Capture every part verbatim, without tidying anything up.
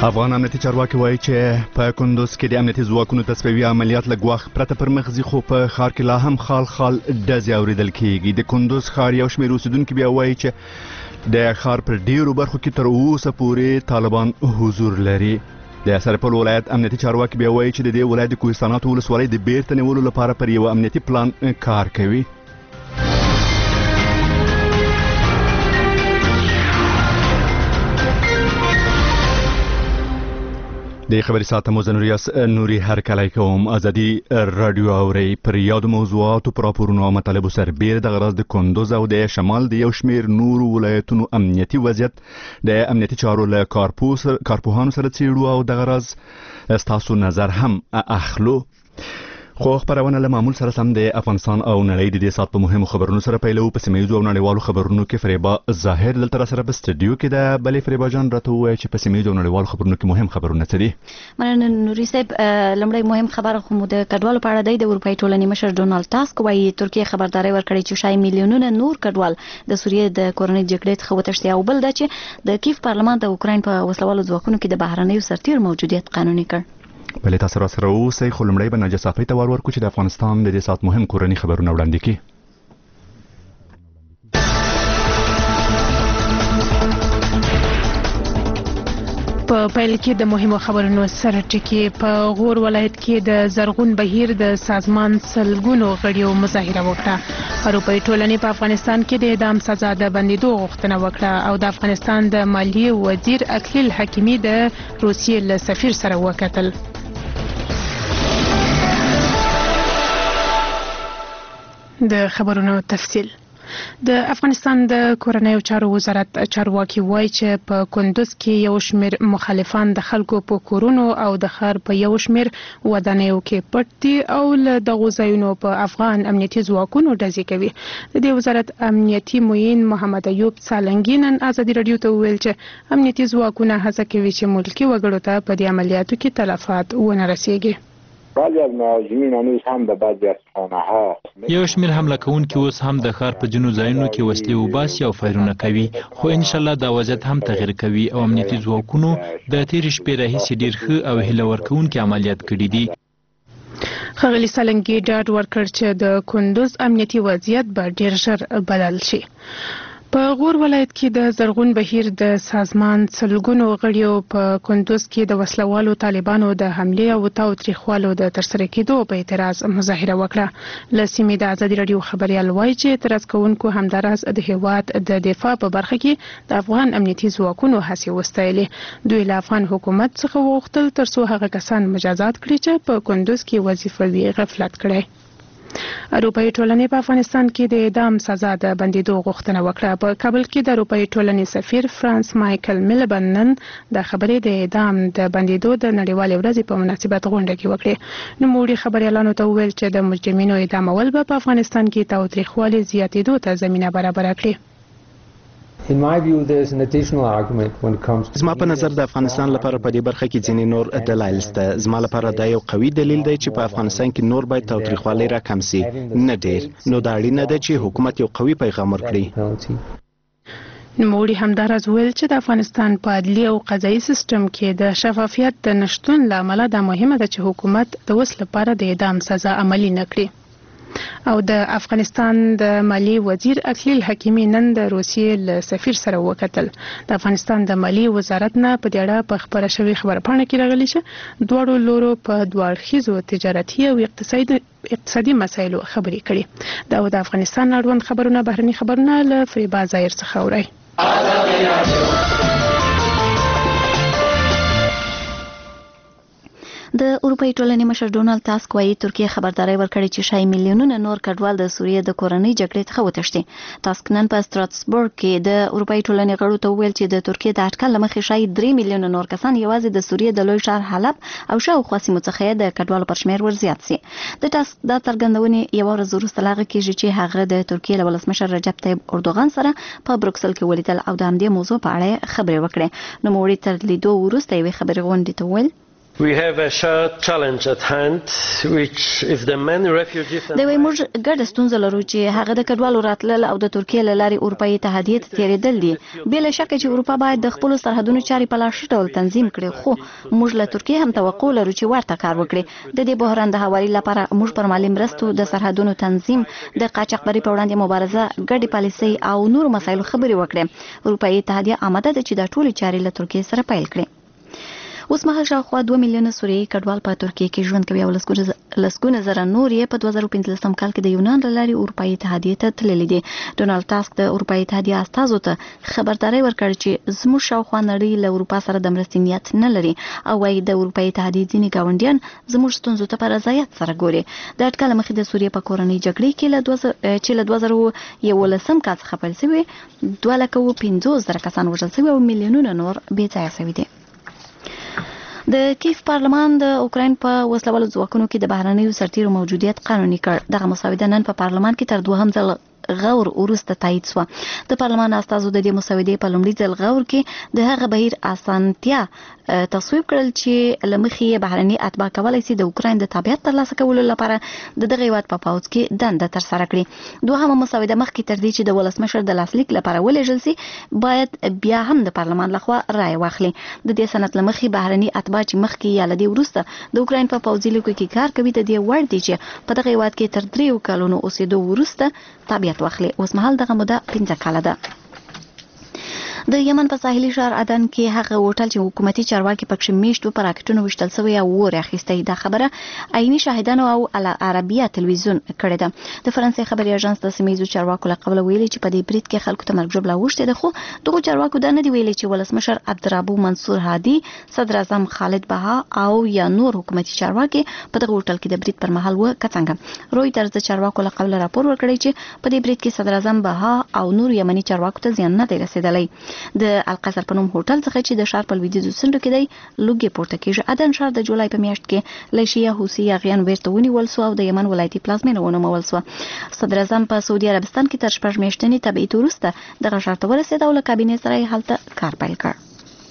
افغان امنیتي چارواکي وایي چې په کندوز کې د امنیتي ځواکونو تصفیوي عملیات له ګواښ پرته پر مخ ځي، خو په ښار کې لا هم خال خال ډزې اورېدل کېږي. د کندوز ښار یو شمېر اوسېدونکي بیا وایي چې د ښار پر ډېرو برخو کې تر اوسه پورې طالبان حضور لري. د سرپل ولایت امنیتي چارواکي بیا وایي چې د دې ولایت د کوهستاناتو ولسوالۍ د بیرته نیولو لپاره پر یو امنیتي پلان کار کوي. د خبري ساعته مو زنوریاس نوري هرکلی کوم. ازادي رادیو اوري پر یادو موضوعاتو پر راپورونو او مطالبو سربیر د غراز د کندوز او د شمال د یو شمیر نورو ولایتونو امنیتي وضعیت د امنیتي چارو له کارپوهانو سره څیړو او د غراز ستاسو نظر هم اخلو. خو خبرونه له معمول سره سم د افغانستان او نړۍ د دې سات په مهمو خبرونو سره پیلو. په سیمه‌ییزو او نړیوالو خبرونو کې فریبا ظاهر دلته را سره په سټډیو کې د بلې فریبا جان راته ووایي چې په سیمه‌ییزو او نړیوالو خبرونو کې مهم خبرونه څه دي. مننه نوري صاحب. لومړی مهم خبر خو مو د کډوالو په اړه دی. د اروپایي ټولنې مشر ډونالد ټاسک وایي ترکیه خبرداري ورکړې چې شاید میلیونونه نور کډوال د سوریې د کورنۍ جګړې څخه وتښتي، او بل دا چې د کیف پارلمان د اوکراین په وسلوالو ځواکونو کې د بهرنیو سرتیر موجودیت قانوني کړ. بلې تاسو را سره اوسئ، خو لومړی به ناجیه صافۍ ته ور ورکړو چې د افغانستان د دې ساعت مهم کورني خبرونه وړاندې کړي. په پیل کې د مهمو خبرونو سره ټکی. په غور ولایت کې د زرغون بهیر د سازمان سلګونو غړیو مظاهره وکړه. اروپایي ټولنې په افغانستان کې د اعدام سزا د بندیدو غوښتنه وکړه او د افغانستان د مالیې وزیر اکلیل حکیمي د روسیې له سفیر سره وکتل. د خبرونو تفصیل. د افغانستان د کورنیو چارو وزارت چارواکي وایي چې په کندوز کې یو شمېر مخالفان د خلکو په کورونو او د ښار په یو شمېر ودانیو کې پټ دي او له دغو ځایونو په افغان امنیتي ځواکونو ډزې کوي. د دې وزارت امنیتي معین محمد ایوب سالنګي نن ازادي رادیو ته وویل چې امنیتي ځواکونه هڅه کوي چې ملکي وګړو ته په دې عملیاتو کې تلفات ونه رسیږي. بعضی از مهاجمین هنوز هم در بعضی از خانه‌ها یو شمېر حمله کوونکي اوس هم د ښار په ځینو ځایونو کې وسلې وباسي او فایرونه کوي، خو انشاءالله دا وضعیت هم تغیر کوي او امنیتي ځواکونو د تېرې شپې راهیسې ډېر ښه او هیله ورکوونکي عملیات کړي دي. ښاغلي سالنګي ډاډ ورکړ چې د کندوز امنیتي وضعیت به ډېر ژر بدل شي. په غور ولایت کې د زرغون بهیر د سازمان سلګونو غړیو په کندوز کې د وسلوالو طالبانو د حملې او تاوتریخوالو د ترسره کېدو په اعتراض مظاهره وکړه. له سیمې د ازادي رادیو خبریال وایي چې اعتراض کوونکو همداراز د هیواد د دفاع په برخه کې د افغان امنیتي ځواکونو هڅې وستایلې. دوی له افغان حکومت څخه وغوښتل ترڅو هغه کسان مجازات کړي چې په کندوز کې وظیفوي غفلت کړی. اروپایي ټولنې په افغانستان کې د اعدام سزا د بندیدو غوښتنه وکړه. په کابل کې د اروپایي ټولنې سفیر فرانس مایکل میلبن نن د خبرې د اعدام د بندیدو د نړیوالې ورځې په مناسبت غونډه کې وکړې. نوموړي خبریالانو ته وویل چې د مجرمینو اعدامول به په افغانستان کې تاوتریخوالي زیاتېدو ته زمینه برابره کړي. زما په نظر د افغانستان لپاره په دې برخه کې ځینې نور دلایل شته. زما لپاره دا یو قوي دلیل دی چې په افغانستان کې نور باید تاوتریخوالي راکم سي، نه ډیر. نو دا اړینه ده چې حکومت یو قوي پیغام ورکړي. نوموړي همداراز ویل چې د افغانستان په عدلي او قضایي سیستم کې د شفافیت د نشتون له امله دا مهمه ده چې حکومت د اوس لپاره د اعدام سزا عملي نه کړي. او د افغانستان د مالیې وزیر اکلیل حکیمي نن د روسیې له سفیر سره وکتل. د افغانستان د مالیې وزارت نه په دې اړه په خبره شوې خبرپاڼه کې راغلي چې دواړو لورو په دوه اړخیزو تجارتي او اقتصادي اقتصادي مسایلو خبرې کړي. دا د افغانستان اړوند خبرونه بهرني خبرونه له فریبا ظاهر څخه اورئ. د اروپایي ټولنې مشر ډونالد ټاسک وایي ترکیه خبرداري ورکړې چې شاید میلیونونه نور کډوال د سوریې د کورنۍ جګړې څخه وتښتي. ټاسک نن په ستراسبورګ کې د اروپایي ټولنې غړو ته وویل چې د ترکیې د اټکل له مخې شاید درې میلیونه نور کسان یوازې د سوریې د لوی ښار حلب او شاوخوا سیمو څخه د کډوالو پر شمېر ورزیات سي. د ټاسک دا څرګندونې یوه ورځ وروسته له هغه کېږي چې هغه د ترکیې له ولسمشر رجب طیب اردوغان سره په بروکسل کې ولیدل او د همدې موضوع په اړه خبرې وکړې. نوموړي تر لیدو وروسته یوې خبرې غونډې ته وویل We have a shared challenge at hand, which is the many refugees and د وی موږ ګډه ستونزه لرو چې هغه د کډوالو راتلل او د ترکیې له لارې اروپایي اتحادیې ته تېرېدل دي. بې له شکه چې اروپا باید د خپلو سرحدونو چارې په لا ښه ډول تنظیم کړي، خو موږ له ترکیې هم توقع لرو چې ورته کار وکړي. د دې بحران د هواري لپاره موږ پر مالي مرستو، د سرحدونو تنظیم، د قاچاقبرۍ په وړاندې مبارزه، ګډې پالیسۍ او نورو مسایلو خبرې وکړي. اروپایي اتحادیه آماده ده چې دا ټولې چارې له ترکیې سره پیل کړي. اوس مهال شاوخوا دوه میلیونه سوریایي کډوال په ترکیه کې ژوند کوي او لسګونه زره نور یې په دوه زره پنځلسم کال کې د یونان له لارې اروپایي اتحادیې ته تللي دي. ډونالډ ټاسک د اروپایي اتحادیې استازو ته خبرداری ورکړ چې زموږ شاوخوا نړۍ له اروپا سره د مرستې نیت نه لري او وايي د اروپایي اتحادیې ځینې ګاونډیان زموږ ستونزو ته په رضایت سره ګوري. د اټکل مخې د سوریې په کورنۍ جګړې کې له چې له دوه زره یولسم کال څخه پیل شوې دوه لکه او پنځوس زره کسان وژل شوي او میلیونونه نور بې ځایه شوي دي. د کیف پارلمان د اوکراین په وسلوالو ځواکونو کې د بهرنیو سرتیرو موجودیت قانوني کړ. دغه مسوده نن په پارلمان کې تر دوهم ځل غور وروسته تایید شو. د پارلمان استازو د دې مسودې په لومړي ځل غور کې د هغه بهیر اسانتیا تصویب کړل چې لمخې یې بهرني اتباع کولای شي د اوکراین د تابعیت ترلاسه کولو لپاره د دغه هیواد په پوځ کې دنده ترسره کړي. دوهمه مسوده مخکې تر دې چې د ولسمشر د لاسلیک لپاره ولېږل شي باید بیا هم د پارلمان لخوا رائے واخلي. د دې سند لمخې بهرني اتباع چې مخکې یا لدی وروسته د اوکراین په پوځي لیکو کې کار کوي د دې وړ دي چې په دغه هیواد کې تر دریو کلونو اوسېدو وروسته تابعیت واخلي. اوس مهال دغه موده پنځه کاله ده. د یمن په ساحلي ښار عدن کې هغه هوټل چې حکومتي چارواکي پکې میشت په راکټونو وشتل شوی او ور اخیستې دا خبره عیني شاهدانو او العربیه تلویزیون کړې ده. د فرانسې خبري اژانس د سیمایي چارواکو له قبل ویلي چې په دې برید کې خلکو ته مرګ جوړه وشته ده، خو دغه چارواکو دا نه دی ویلي چې ولسمشر عبدالربو منصور هادي، صدر اعظم خالد بها او یا نور حکومتي چارواکي په دغه هوټل کې د برید پر مهال و کڅنګ. رويټرز د چارواکو له قبل راپور ورکړی چې په دې برید کې صدر اعظم بها او نور یمني چارواکو ته زیان نه دی رسیدلی. د القصر په نوم هوټل څخه چې د ښار په لویدیځو څنډو کې دی لوګي پورته کېږي. عدن ښار د جولای په میاشت کې له شیعه حوثي یاغیان بیرته ونیول شو او د یمن ولایتي پلازمینه ونومول شوه. صدر اعظم په سعودي عربستان کې تر شپږ میاشتنې تبعیض وروسته دغه ښار ته ورسېد او له کابینې سره یې هلته کار پیل کړ.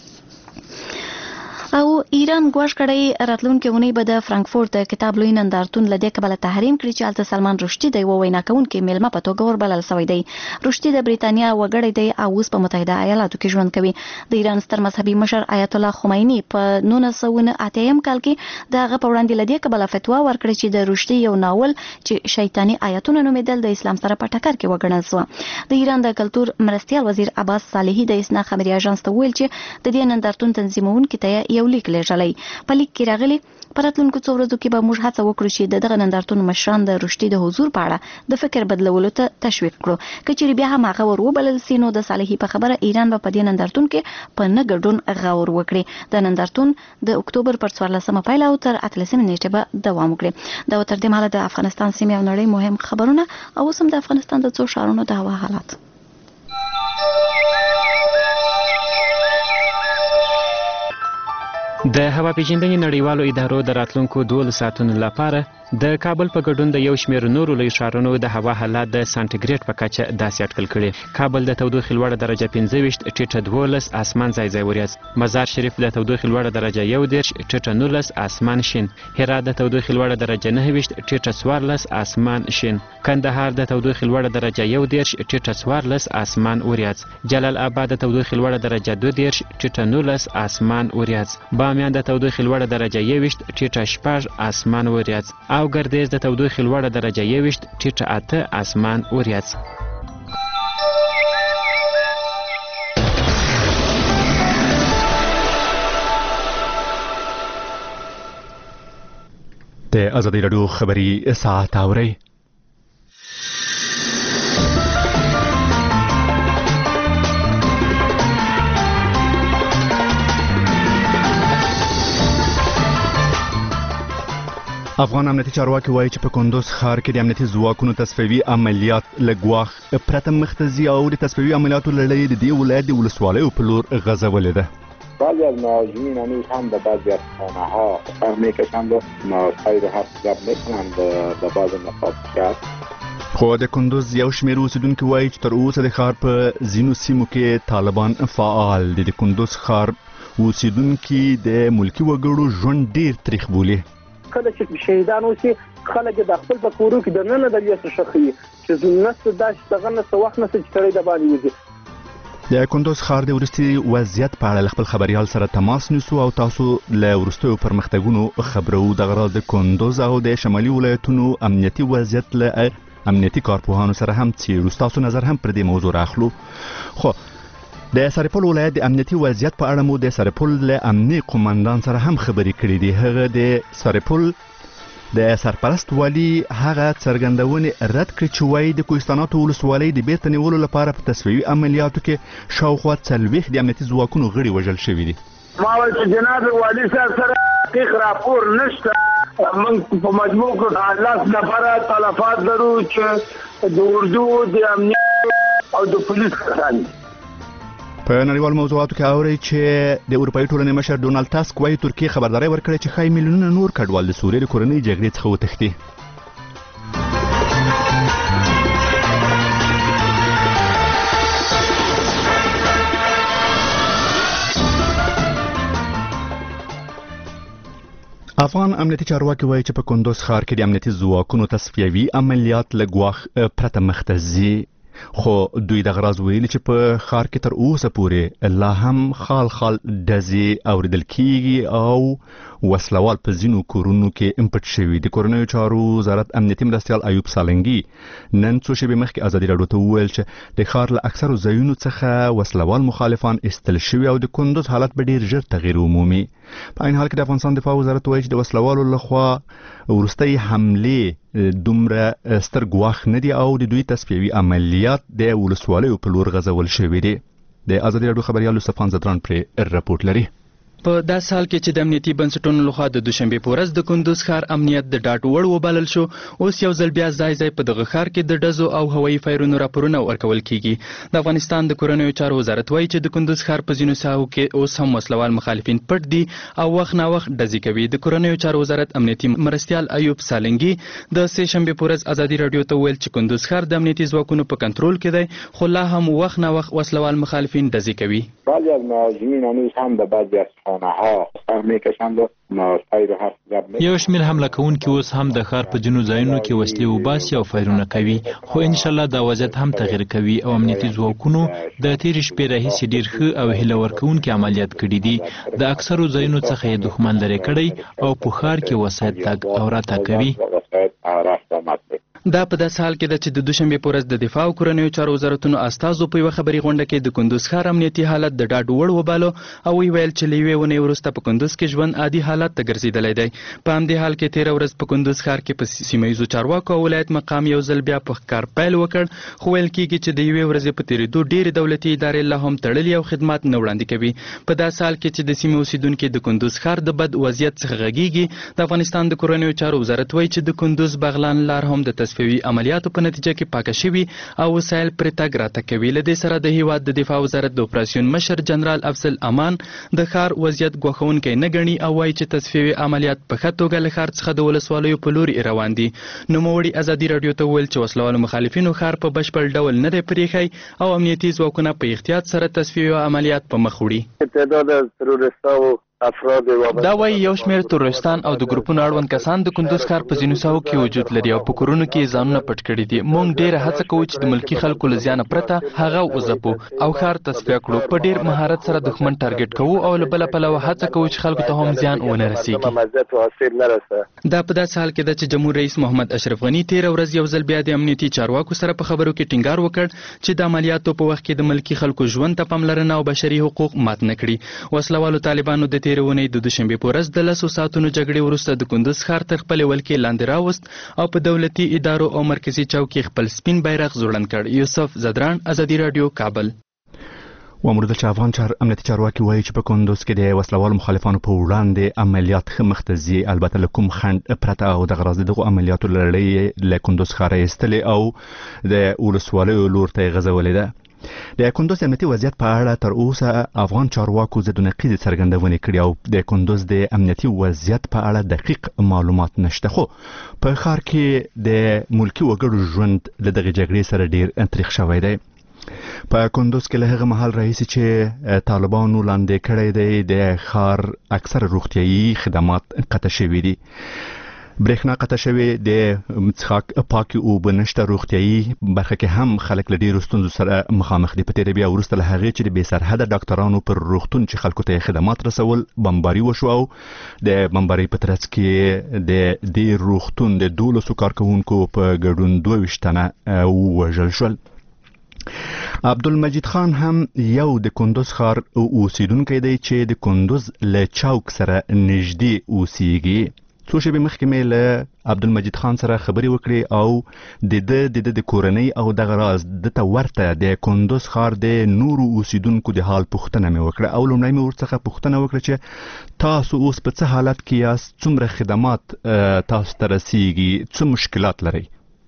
او ایران ګواښ کړی راتلونکي اونۍ به د فرانکفورت د کتاب لوی نندارتون له دې کبله تحریم کړي چې هلته سلمان رشدي د یوه وینا کوونکي میلمه په توګه وربلل شوی دی. رشدي د بریتانیا وګړی دی او اوس په متحده ایالاتو کې ژوند کوي. د ایران ستر مذهبي مشر آیت الله خمیني په نولس سوه اتیا کال کې د هغه په وړاندې له دې کبله فتوا ورکړه چې د رشدي یو ناول چې شیطاني آیتونه نومیدل د اسلام سره په ټکر کې وګڼل شو. د ایران د کلتور مرستیال وزیر عباس صالحي د اسنا خبري اژانس ته ویل چې د دې نندارتون تنظیمونکو ته یو لیک لیږلی. په لیک کې راغلی په راتلونکو څو ورځو کې به موږ هڅه وکړو چې د دغه نندارتون مشران د رشدي د حضور په اړه د فکر بدلولو ته تشویق کړو. که چیرې بیا هم هغه ور وبلل سي نو د صالحي په خبره ایران به په دې نندارتون کې په نه ګډون غور وکړي. د نندارتون د اکتوبر پر څوارلسمه پیل او تر اتلسمې نیټې به دوام وکړي. دا تر دې مهاله د افغانستان سیمې او نړۍ مهم خبرونه او اوس هم د افغانستان د څو ښارونو د هوا حالات. د هوا پیژندنې نړیوالو ادارو د راتلونکو دولس ساعتونو لپاره د کابل په ګډون د یو شمېر نورو لوی ښارونو د هوا حالات د سانټیګریډ په کچه داسې اټکل کړي. کابل د تودوخې لوړه درجه پنځه ویشت، ټیټه دولس، اسمان ځای ځای وریځ. مزار شریف د تودوخې لوړه درجه یو دېرش، ټیټه نولس، اسمان شین. هرات د تودوخې لوړه درجه نهه ویشت، ټیټه څوارلس، اسمان شین. کندهار د تودوخې لوړه درجه یو دېرش، ټیټه څوارلس، اسمان وریځ. جلال آباد د تودوخې لوړه درجه دوه دېرش، ټیټه نولس، اسمان وریځ. بامیان د تودوخې لوړه درجه یو ویشت، ټیټه شپږ، اسمان وریځ. او ګردیز د تودوخې لوړه درجه یو ویشت، ټیټه اته، اسمان وریځ. د ازادي راډیو خبري ساعت اورئ. افغان امنیتي چارواکي وایي چې په کندوز ښار کې د امنیتي ځواکونو تصفیوي عملیات له ګواښ پرته مخته ځي او د تصفیوي عملیاتو لړۍ د دې ولایت د ولسوالیو په لور غځولې ده. بعضی از مهاجمین هنوز هم به بعضی از خانه‌ها سر می‌کشند و سایر حرف زد می‌کنند به بعض نقاط شهر. خو د کندوز یو شمېر اوسیدونکي وایي چې تر اوسه د ښار په ځینو سیمو کې طالبان فعال دي. د کندوز ښار اوسیدونکي د ملکی وګړو ژوند ډیر تریخ بولي. کله چې شهیدان اوسي خلک د خپل په کورو کې د نن د لیس شخي چې نس داش دغه نس وخت نس چې ترې د باندې وځي. د کندوز ښار د ورستي وضعیت په اړه خپل خبريال سره تماس نیسو او تاسو له ورستیو پرمختګونو خبرو. دغه د کندوز او د شمالي ولایتونو امنیتي وضعیت له امنیتي کارپوهانو سره هم څیړو. تاسو نظر هم پر دې موضوع راخلو. خو د سرپل ولایت د امنیتي وضعیت په اړه مو د سرپل له امنیتي قومندان سره هم خبرې کړې دي. هغه د سرپل د سرپرست والی هغه څرګندونې رد کړې چې وایي د کوهستانات ولسوالۍ د بیرته نیولو لپاره په تصفیوي عملیاتو کې شاوخوا څلوېښت د امنیتي ځواکونو غړي وژل شوي دي. ما وایي چې جناب والي صاحب سره دقیق راپور نشته. موږ په مجموع کې لاس نفره تلفات لرو چې د اردو د امنیت او د پولیس کسان په نړیوال موضوعاتو کې اوري چې د اروپאי ټولنې مشر ډونالد تاسک وايي ترکیه خبرداري ورکړې چې ښایي میلیونونه نور کډوال د سوریې د کورنۍ جګړې څخه وتښتي. افغان امنیتي چارواکي وایي چې په کندوز ښار کې د امنیتي ځواکونو تصفیوي عملیات له ګواښ پرته مخته ځي. خو دوی د غراز ویلي چې په ښار کې تر اوسه پورې لا هم خال خال ډزې اوریدل کیږي او وسلوال په ځینو کورونو کې امپټ شوي. د کورنیو چارو وزارت امنیتي مرستیال ایوب سالنګي نن څو شېبې مخکې ازادي راډیو ته وویل چې د ښار له اکثرو ځایونو څخه وسلوال مخالفان ایستل شوي او د کندوز حالت به ډیر ژر تغیر ومومي. په عین حال کې د افغانستان دفاع وزارت وایي چې د وسلوالو لخوا ورستۍ حملې دومره ستر ګواښ نه دي او د دوی تصفیوي عملیات د ولسوالیو په لور غځول شوي دي. د ازادي راډیو خبريال صفان زدران پرې رپورټ لري. په داس حال کې چې د امنیتي بنسټونو لخوا د دوشنبه په ورځ د کندوز ښار امنیت د ډاټ وړ وبلل شو، اوس یو ځل بیا ځای ځای په دغه ښار کې د ډزو او هوایي فایرونو راپورونه ورکول کیږي. د افغانستان د کورنیو چارو وزارت وایي چې د کندوز ښار په ځینو ساحو کې اوس هم وسلوال مخالفین پټ دي او وخت نا وخت ډزې کوي. د کورنیو چارو وزارت امنیتي مرستیال ایوب سالنګي د سه شنبه په ورځ ازادي راډیو ته ویل چې کندوز ښار د امنیتي ځواکونو په کنټرول کې دی، خو لا هم وخت نا وخت وسلوال مخالفین ډزې کوي. بعضی از مهاجمین هنوز هم در بعضی از خانه‌ها میکشند و فایر و حرف زد. یو شمېر حمله کوونکي اوس هم د ښار په ځینو ځایونو کې وسلې وباسي او فایرونه کوي، خو ان شاء الله دا وضعیت هم تغیر کوي او امنیتي ځواکونو د تېرې شپې راهیسې ډېر ښه او هیله ورکوونکي عملیات کړي دي. د اکثرو ځایونو څخه یې دښمن لرې کړی او په ښار کې وسایط تګ او راتګ کوي. دا په داسې حال کې ده چې د دوشنبه په ورځ د دفاع او کورنیو چارو وزارتونو استازو په یوه خبري غونډه کې د کندوز ښار امنیتي حالت د ډاډ وړ وبالو او ویل چې له یوې ونې وروسته په کندوز کې ژوند عادي حالت ته ګرځېدلی دی. په همدې حال کې تېره ورځ په کندوز ښار کې په سیمه ییزو چارواکو او ولایت مقام یو ځل بیا په ښکار پیل وکړ، خو ویل کېږي چې د یوې ورځې په تېرېدو ډېرې دولتي ادارې لا هم تړلي او خدمات نه وړاندې کوي. په داسې حال کې چې د سیمې اوسیدونکي د کندوز ښار د بد وضعیت څخه غږیږي، د افغانستان د کورنیو چارو وزارت وایي چې د کندوز بغلان لار هم د تصفیوي عملیاتو په نتیجه کې پاکه شوي او وسایل پرې تګ راتګ کوي. له دې سره د هیواد د دفاع وزارت د اپراسیون مشر جنرال افضل امان د ښار وضعیت ګواښونکی نه ګڼي او وایي چې تصفیوي عملیات په ښه توګه له ښار څخه د ولسوالیو په لوري روان دي. نوموړي ازادي راډیو ته وویل چې وسلوالو مخالفینو ښار په بشپړ ډول نه دی پرېښی او امنیتي ځواکونه په احتیاط سره تصفیوي عملیات په مخ وړي. تعداد از تروریستانو دا وایي یو شمېر تروریستان او د ګروپونو اړوند کسان د کندوز ښار په ځینو ساحو کې وجود لري او په کورونو کې ځانونه پټ کړي دي. موږ ډېره هڅه کوو چې د ملکي خلکو له زیانه پرته هغه وځپو او ښار تصفیه کړو. په ډېر مهارت سره دښمن ټارګټ کوو او له بله پلوه هڅه کوو چې خلکو ته هم زیان ونه رسېږي. دا په داسې حال کې ده چې جمهور رئیس محمد اشرف غني تېره ورځ یو ځل بیا د امنیتي چارواکو سره په خبرو کې ټینګار وکړ چې د عملیاتو په وخت کې د ملکي خلکو ژوند ته پاملرنه او بشري حقوق مات نه کړي. وسلوالو طالبانو د تېرې اونۍ د دوشنبې په ورځ د لسو ساعتونو جګړې وروسته د کندوز ښار تر خپلې ولکې لاندې راوست او په دولتي ادارو او مرکزي چوک کې خپل سپین بیرغ ځوړند کړ. یوسف زدران، ازادي راډیو، کابل. وامرده چې افغان چار امنیتي چارواکي وایي چې په کندوز کې د وسلوالو مخالفانو په وړاندې عملیات ښه مخته ځي، البته له کوم خنډ پرته او دغه راز دغو عملیاتو لړۍ له کندوز ښاره ایستلې او د ولسوالیو لور ته یې غځولې ده. د کندوز امنیتي وضعیت په اړه تر اوسه افغان چارواکو ضد نقیض څرګندونې کړي او د کندوز د امنیتي وضعیت په اړه دقیق معلومات نشته. خو په ښار کې د ملکي وګړو ژوند له دغې جګړې سره ډیر تریخ شوی دی. په کندوز کې له هغه مهال راهیسې چې طالبانو لاندې کړی دی د ښار اکثر روغتیایي خدمات قطع شوي دي. برېښنا قطع شوې، د څښاک پاکې اوبه نشته، روغتیایي برخه کې هم خلک له ډېرو ستونزو سره مخامخ دي. په تېره بیا وروسته له هغې چې د بې سرحده ډاکټرانو پر روغتون چې خلکو ته خدمات رسول بمباري وشو، او د بمباري په ترڅ کې د دې روغتون د دولسو کارکوونکو په ګډون دوه ویشت تنه ووژل شول. عبدالمجید خان هم یو د کندوز ښار اوسیدونکی دی چې د کندوز له چوک سره نږدې اوسیږي. څو شېبې مخکې مې له عبدالمجید خان سره خبرې وکړې او د ده د د کورنۍ او دغه راز دته ورته د کندوز ښار د نورو اوسیدونکو د حال پوښتنه مې وکړه، او لومړی مې ورڅخه پوښتنه وکړه چې تاسو اوس په څه حالت کې یاست، څومره خدمات تاسو ته رسیږي، څه مشکلات لرئ؟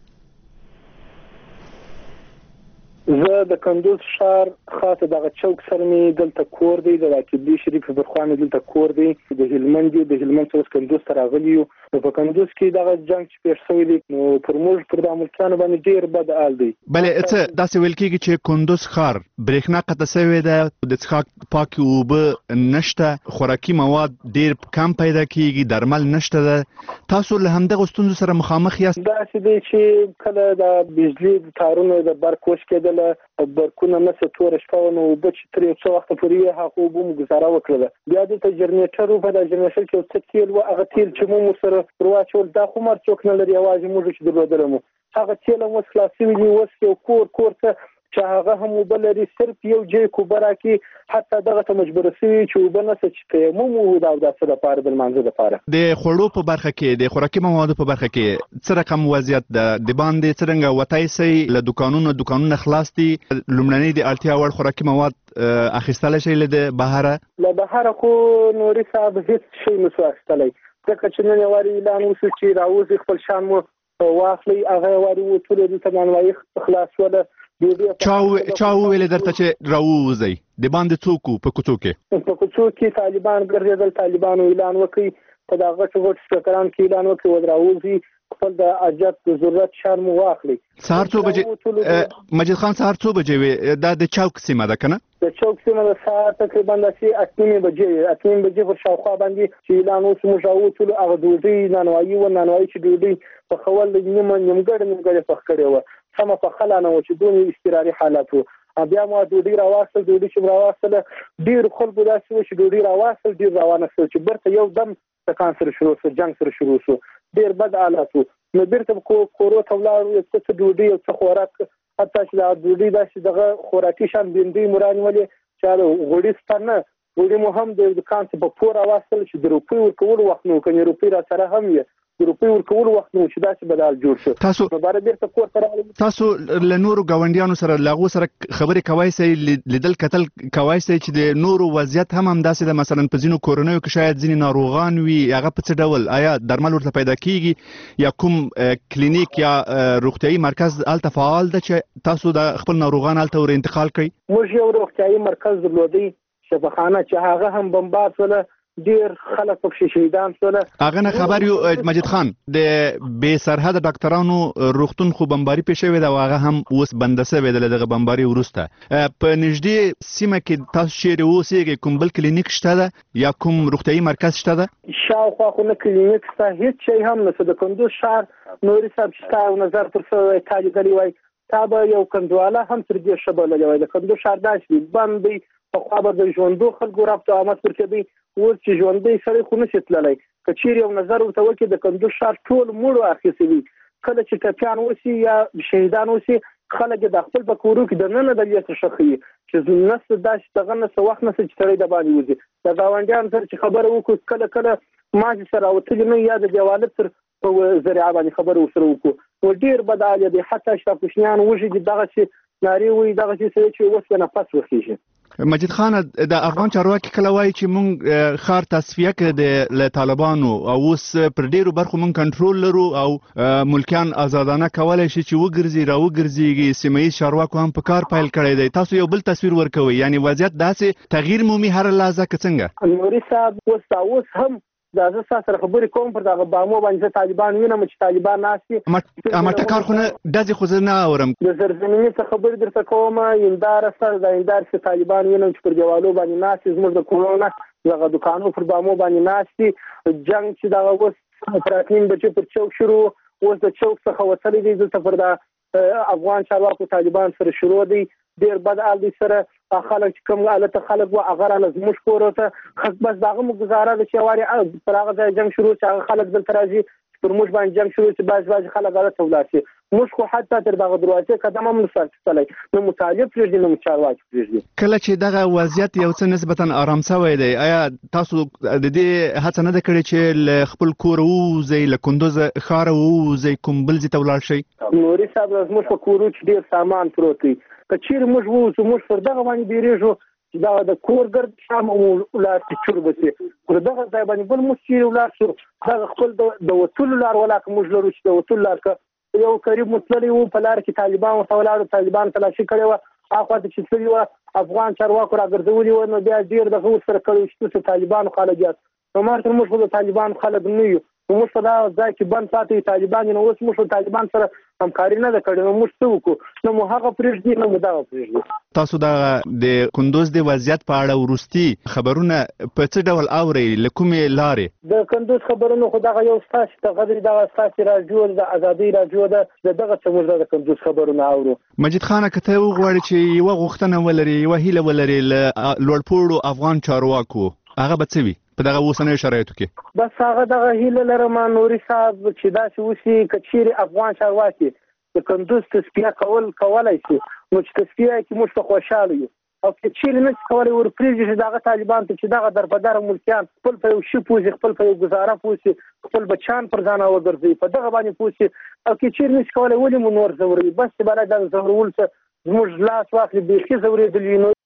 زه د کندوز ښار خاصه دغه چوک سره مې دلته کور دی، د راکبلي شریف برخوان دلته کور دی، د هلمند د هلمند څخه کندوز ته راغلی یو. په کندوز کې دغه جنگ چې پیښ شوی دی نو پر موږ پر د ملکانو باندې ډیر بد حال دی. بلې څه داسې ویل کېږي چې کندوز ښار برېښنا قطع شوې ده، د څښاک پاکې اوبه نشته، خوراکي مواد ډیر کم پیدا کېږي، درمل نشته ده. تاسو له همدغه ستونزو سره مخامخ یاست؟ داسې دی چې کله د بجلي تارونو د برق وش کېدل، برکونه مسه تور شپه نو بچ تر یو څو وخت پورې هغه وبو گزاره وکړه. بیا د جنریټر په د جنریټر کې څه تیل و هغه تیل چې مو سره پرواچول دا خو مر څوک نه لري، یوازې موږ چې درلودلمو هغه تیل مو خلاصي وی وس یو کور کور ته چې هغه هم وبلري صرف یو جې کوبره کې حتی دغه ته مجبور شي چې وبنه چې مو مو دا د څه لپاره د منځ لپاره د خړو په برخه کې د خوراکي موادو په برخه کې څه رقم وضعیت د د باندې څنګه وتای سي له دکانونو دکانونه خلاص دي، لومړنۍ د اړتیا وړ خوراکي مواد اخیستل شي له بهره له بهره خو نوري صاحب هیڅ شي نشو اخیستلای، ځکه چې نن واري اعلان وشو چې راوځي خپل شان مو واخلي، هغه واري وټول د تمنوي خلاص ولا چاو چاو ویل درته چې راوځي د باندې څوک په کوڅو کې په کوڅو کې طالبان ګرځېدل، طالبانو اعلان وکړي په دا غټ غټ سپیکران کې اعلان وکړي و راوځي خپل د اجازه د ضرورت شرم واخلي. سهار څو بجې مجید خان سهار څو بجې دا د چوک سیمه ده کنه؟ د چوک سیمه د سهار تقریبا د اته بجې اته بجې پر شاوخوا باندې چې اعلان وشو موږ راوځو هغه ډوډۍ نانوایي و نانوایي چې ډوډۍ په خول د نیمه نیمګړ نیمګړ پخ کړي و سم په خلانه و چې دونی استقراري حالت وو. بیا ما ډوډۍ راوستل، ډوډۍ چې راوستل ډیر خلکو داسې و چې ډوډۍ راوستل ډیر روانه شو چې برته یو دم تکان سره شروع شو، جنگ سره شروع شو، ډیر بد حالت وو. نو بیرته کورو ته ولاړو، یو څه ډوډۍ یو څه خوراک، حتی چې دا ډوډۍ داسې دغه خوراکي شان بندي مران ولې چې غوړي ستنه ډوډۍ مو هم د دکان څخه په پور راوستل چې د روپۍ ورکول وخت نو کني روپۍ را سره هم یې د روپۍ ورکول وخت نو چې داسې بدل جوړ شو. تاسو مبارک بیرته کور ته راغلم. تاسو له نورو ګاونډیانو سره لاغو سره خبرې کوي سي لیدل کتل کوي سي چې د نورو وضعیت هم هم داسې د مثلا په ځینو کورونو کې شاید ځینې ناروغان وي، هغه په څه ډول آیا درمل ورته پیدا کیږي یا کوم کلینیک یا روغتیایي مرکز الته فعال ده چې تاسو د خپل ناروغان الته ور انتقال کړئ؟ موږ یو روغتیایي مرکز درلودی شفاخانه چې هغه هم بمبار ولا ډیر خلک په شهیدان شول. هغه نه خبر یو مجید خان د بې سرحد ډاکټرانو روغتون خو بمباري پېښ شوې ده او هغه هم اوس بنده شوې ده دغه بمباري وروسته. په نږدې سیمه کې تاسو چیرې اوسېږئ کوم بل کلینیک شته ده یا کوم روغتیایي مرکز شته ده؟ شاوخوا خو نه کلینیک شته، هیڅ شی هم نشته. د کندوز ښار نوري صاحب چې تا نظر پر څه تا لیدلی وای تا به یو کندواله هم تر دې ښه بللی وای. د کندوز ښار داسې بند دی، پخوا به د ژوندو خلکو ربط او آمد پر کېدی، اوس چې ژوندی سړی خو نشي تللی. که چیرې یو نظر ورته وکړي د کندوز ښار ټول مړو اخیستي وي، کله چې ټپیان وشي یا شهیدان وشي خلک د خپل په کورو کې دننه د لیست شخصي چې نسته داسې دغه نسته وخت نسته چې سړی د باندې وځي. د ګاونډیانو سره چې خبره وکړو کله کله ماځي سره وتلي نه یا د دیوالت سره په ذریعه باندې خبره ورسره وکړو نو ډېر بد حال دی. حتی چې کوچنیان وږي دغسې نارې وایي دغسې سړی چې اوس به نفس وخیږي. مجید خان د افغان چارواکي کله وایي چې مونږ ښار تصفیه کړی د طالبانو او اوس پر ډیرو برخو مونږ کنټرول لرو او ملکیان آزادانه کولی شي چې وګرځي را وګرځيږي، سیمه ییز چارواکو هم په کار پیل کړی دی. تاسو یو بل تصویر ورکوي، یعنی وضعیت داسې تغییر مومي هر لحظه که څنګه؟ نوري صاحب اوس اوس هم دا زه سره خبرې کوم پر دغه بامو باندې طالبان وینم چې طالبان ناشتي امټ کار خو نه دځي خو نه اورم د زرزمینی څخه خبرې درته کوم اندار سره د اندار چې طالبان وینم چې پر دیوالو باندې ناشتي زموږ د کورونه دغه دکانو پر بامو باندې ناشتي جنگ چې دغه وس پراتین بچو پر چوک شروع اوس د چوک څخه وصلې دي دلته پر د افغان چارواکو طالبان سره شروع دي ډیر بد حال دي سره خلک کوم حالت خلک و هغه نه زموږ کور ته بس دغه مګزاره د چواري پر هغه ځای جنگ شروع چې خلک دلته راځي پر موږ باندې جنگ شروع چې باز باز خلک غلط ولاسي موږ خو حتی تر دغه دروازې قدم هم نشو اخیستلی نو مطالب پرېږدي نو چارواکي پرېږدي کله چې دغه وضعیت یو څه نسبتا آرام شوی دی آیا تاسو د دې هڅه نه ده کړې چې له خپل کور ووځئ له کندوز ښاره ووځئ کوم بل ځای ته ولاړ شئ نوري صاحب زموږ په کورو کې ډېر سامان پروت دی که چیرې موږ ووځو موږ پر دغه باندې بیریږو دا د کور ګرد شام ولار چې چور بسي پر دغه ځای باندې بل موږ چیرې ولاړ شو دا خپل د وټول لار ولاکه موږ لرو چې د وټول لار که یو قریب متللی وو په لار کې طالبان ورته ولاړو طالبان تلاشي کړی وه هاخوا ته چې تللي وه افغان چارواکو راګرځولي وه نو بیا ډېر دغه ورسره کړی چې څه طالبانو خلک یاست نو مارته موږ خو د طالبانو خلک نه یو نو موږ په دا ځای کې بند پاتې طالبان نو اوس موږ طالبان سره همکاري نه ده کړې نو موږ څه وکړو نو مو هغه پرېږدي نو مو دغه پرېږدي تاسو د د کندوز د وضعیت په اړه وروستي خبرونه په څه ډول اورئ له کومې لارې د کندوز خبرونه خو دغه یو ستاسو د غدري دغه ستاسو راډیو د ازادي راډیو د دغه څه موږ د کندوز خبرونه اورو مجید خان کته وغواړي چې یو غوښتنه ولري یو هیله ولري له لوړپوړو افغان چارواکو هغه به څه وي په دغه اوسنیو شرایطو کې بس هغه دغه هیله لرم نوري صاحب چې داسې وشي که چیرې افغان چارواکي د کندوز تصفیه کول کولای شي نو چې تصفیه کې موږ ته خوشحاله یو او که چیرې نه شي کولی ورپرېږدي چې دغه طالبان ته چې دغه دربدره ملکیان خپل په یو شي پوځي خپل په یو ګزاره پوځي خپل بچیان پر ځان وګرځوي په دغه باندې پوځي او که چیرې نه شي کولی ولې مو نور ځوروي بس چې باید دغه ځورول څه زموږ لاس واخلي بیخي ځورېدلي نو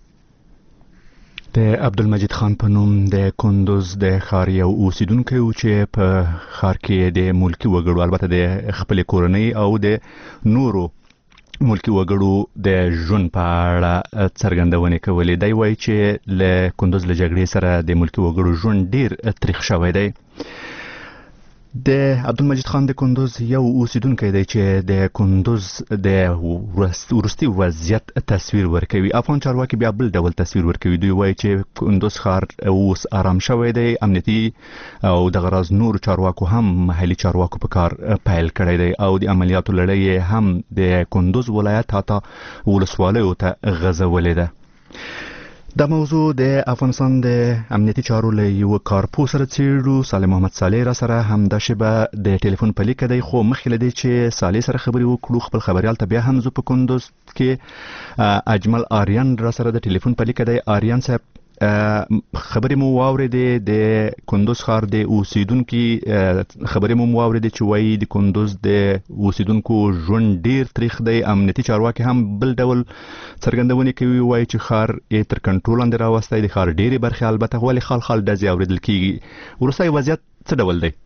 د عبدالمجید خان په نوم د کندوز د ښار یو اوسیدونکی و چې په ښار کې د ملکي وګړو البته د خپل کورنۍ او د نورو ملکي وګړو د ژوند په اړه څرګندونې کولې دی وایي چې له کندوز له جګړې سره د ملکي وګړو ژوند ډیر تریخ شوی دی د عبدالمجید خان د کندوز یو اوسیدونکی دی چې د کندوز د وروستي وضعیت تصویر ورکوي افغان چارواکي بیا بل ډول تصویر ورکوي دوی وایي چې کندوز ښار اوس آرام شوی دی امنیتي او دغه راز نور چارواکو هم محلي چارواکو په کار پیل کړی دی او د عملیاتو لړۍ هم د کندوز ولایت حتی ولسوالیو ته غځولې ده دا موضوع د افغانستان د امنیتي چارو له یو کارپو سره څېړو صالح محمد صالح را سره همدا شبه د ټلیفون په لیکه دی خو مخکې له دې چې صالح سره خبرې وکړو خپل خبریال ته بیا هم زه په کندوز کې اجمل آریان را سره د ټلیفون په لیکه دی آریان صاحب خبرې مو واورېدې د کندوز ښار د اوسیدونکو خبرې مو واورېدې چې وایي د کندوز د اوسیدونکو ژوند ډیر تریخ دی امنیتي چارواکي هم بل ډول څرګندونې کوي وایي چې ښار یې تر کنټرول لاندې راوستی د ښار ډېرې برخې البته ولې خال خال ډزې اورېدل کېږي وروستی وضعیت څه ډول دی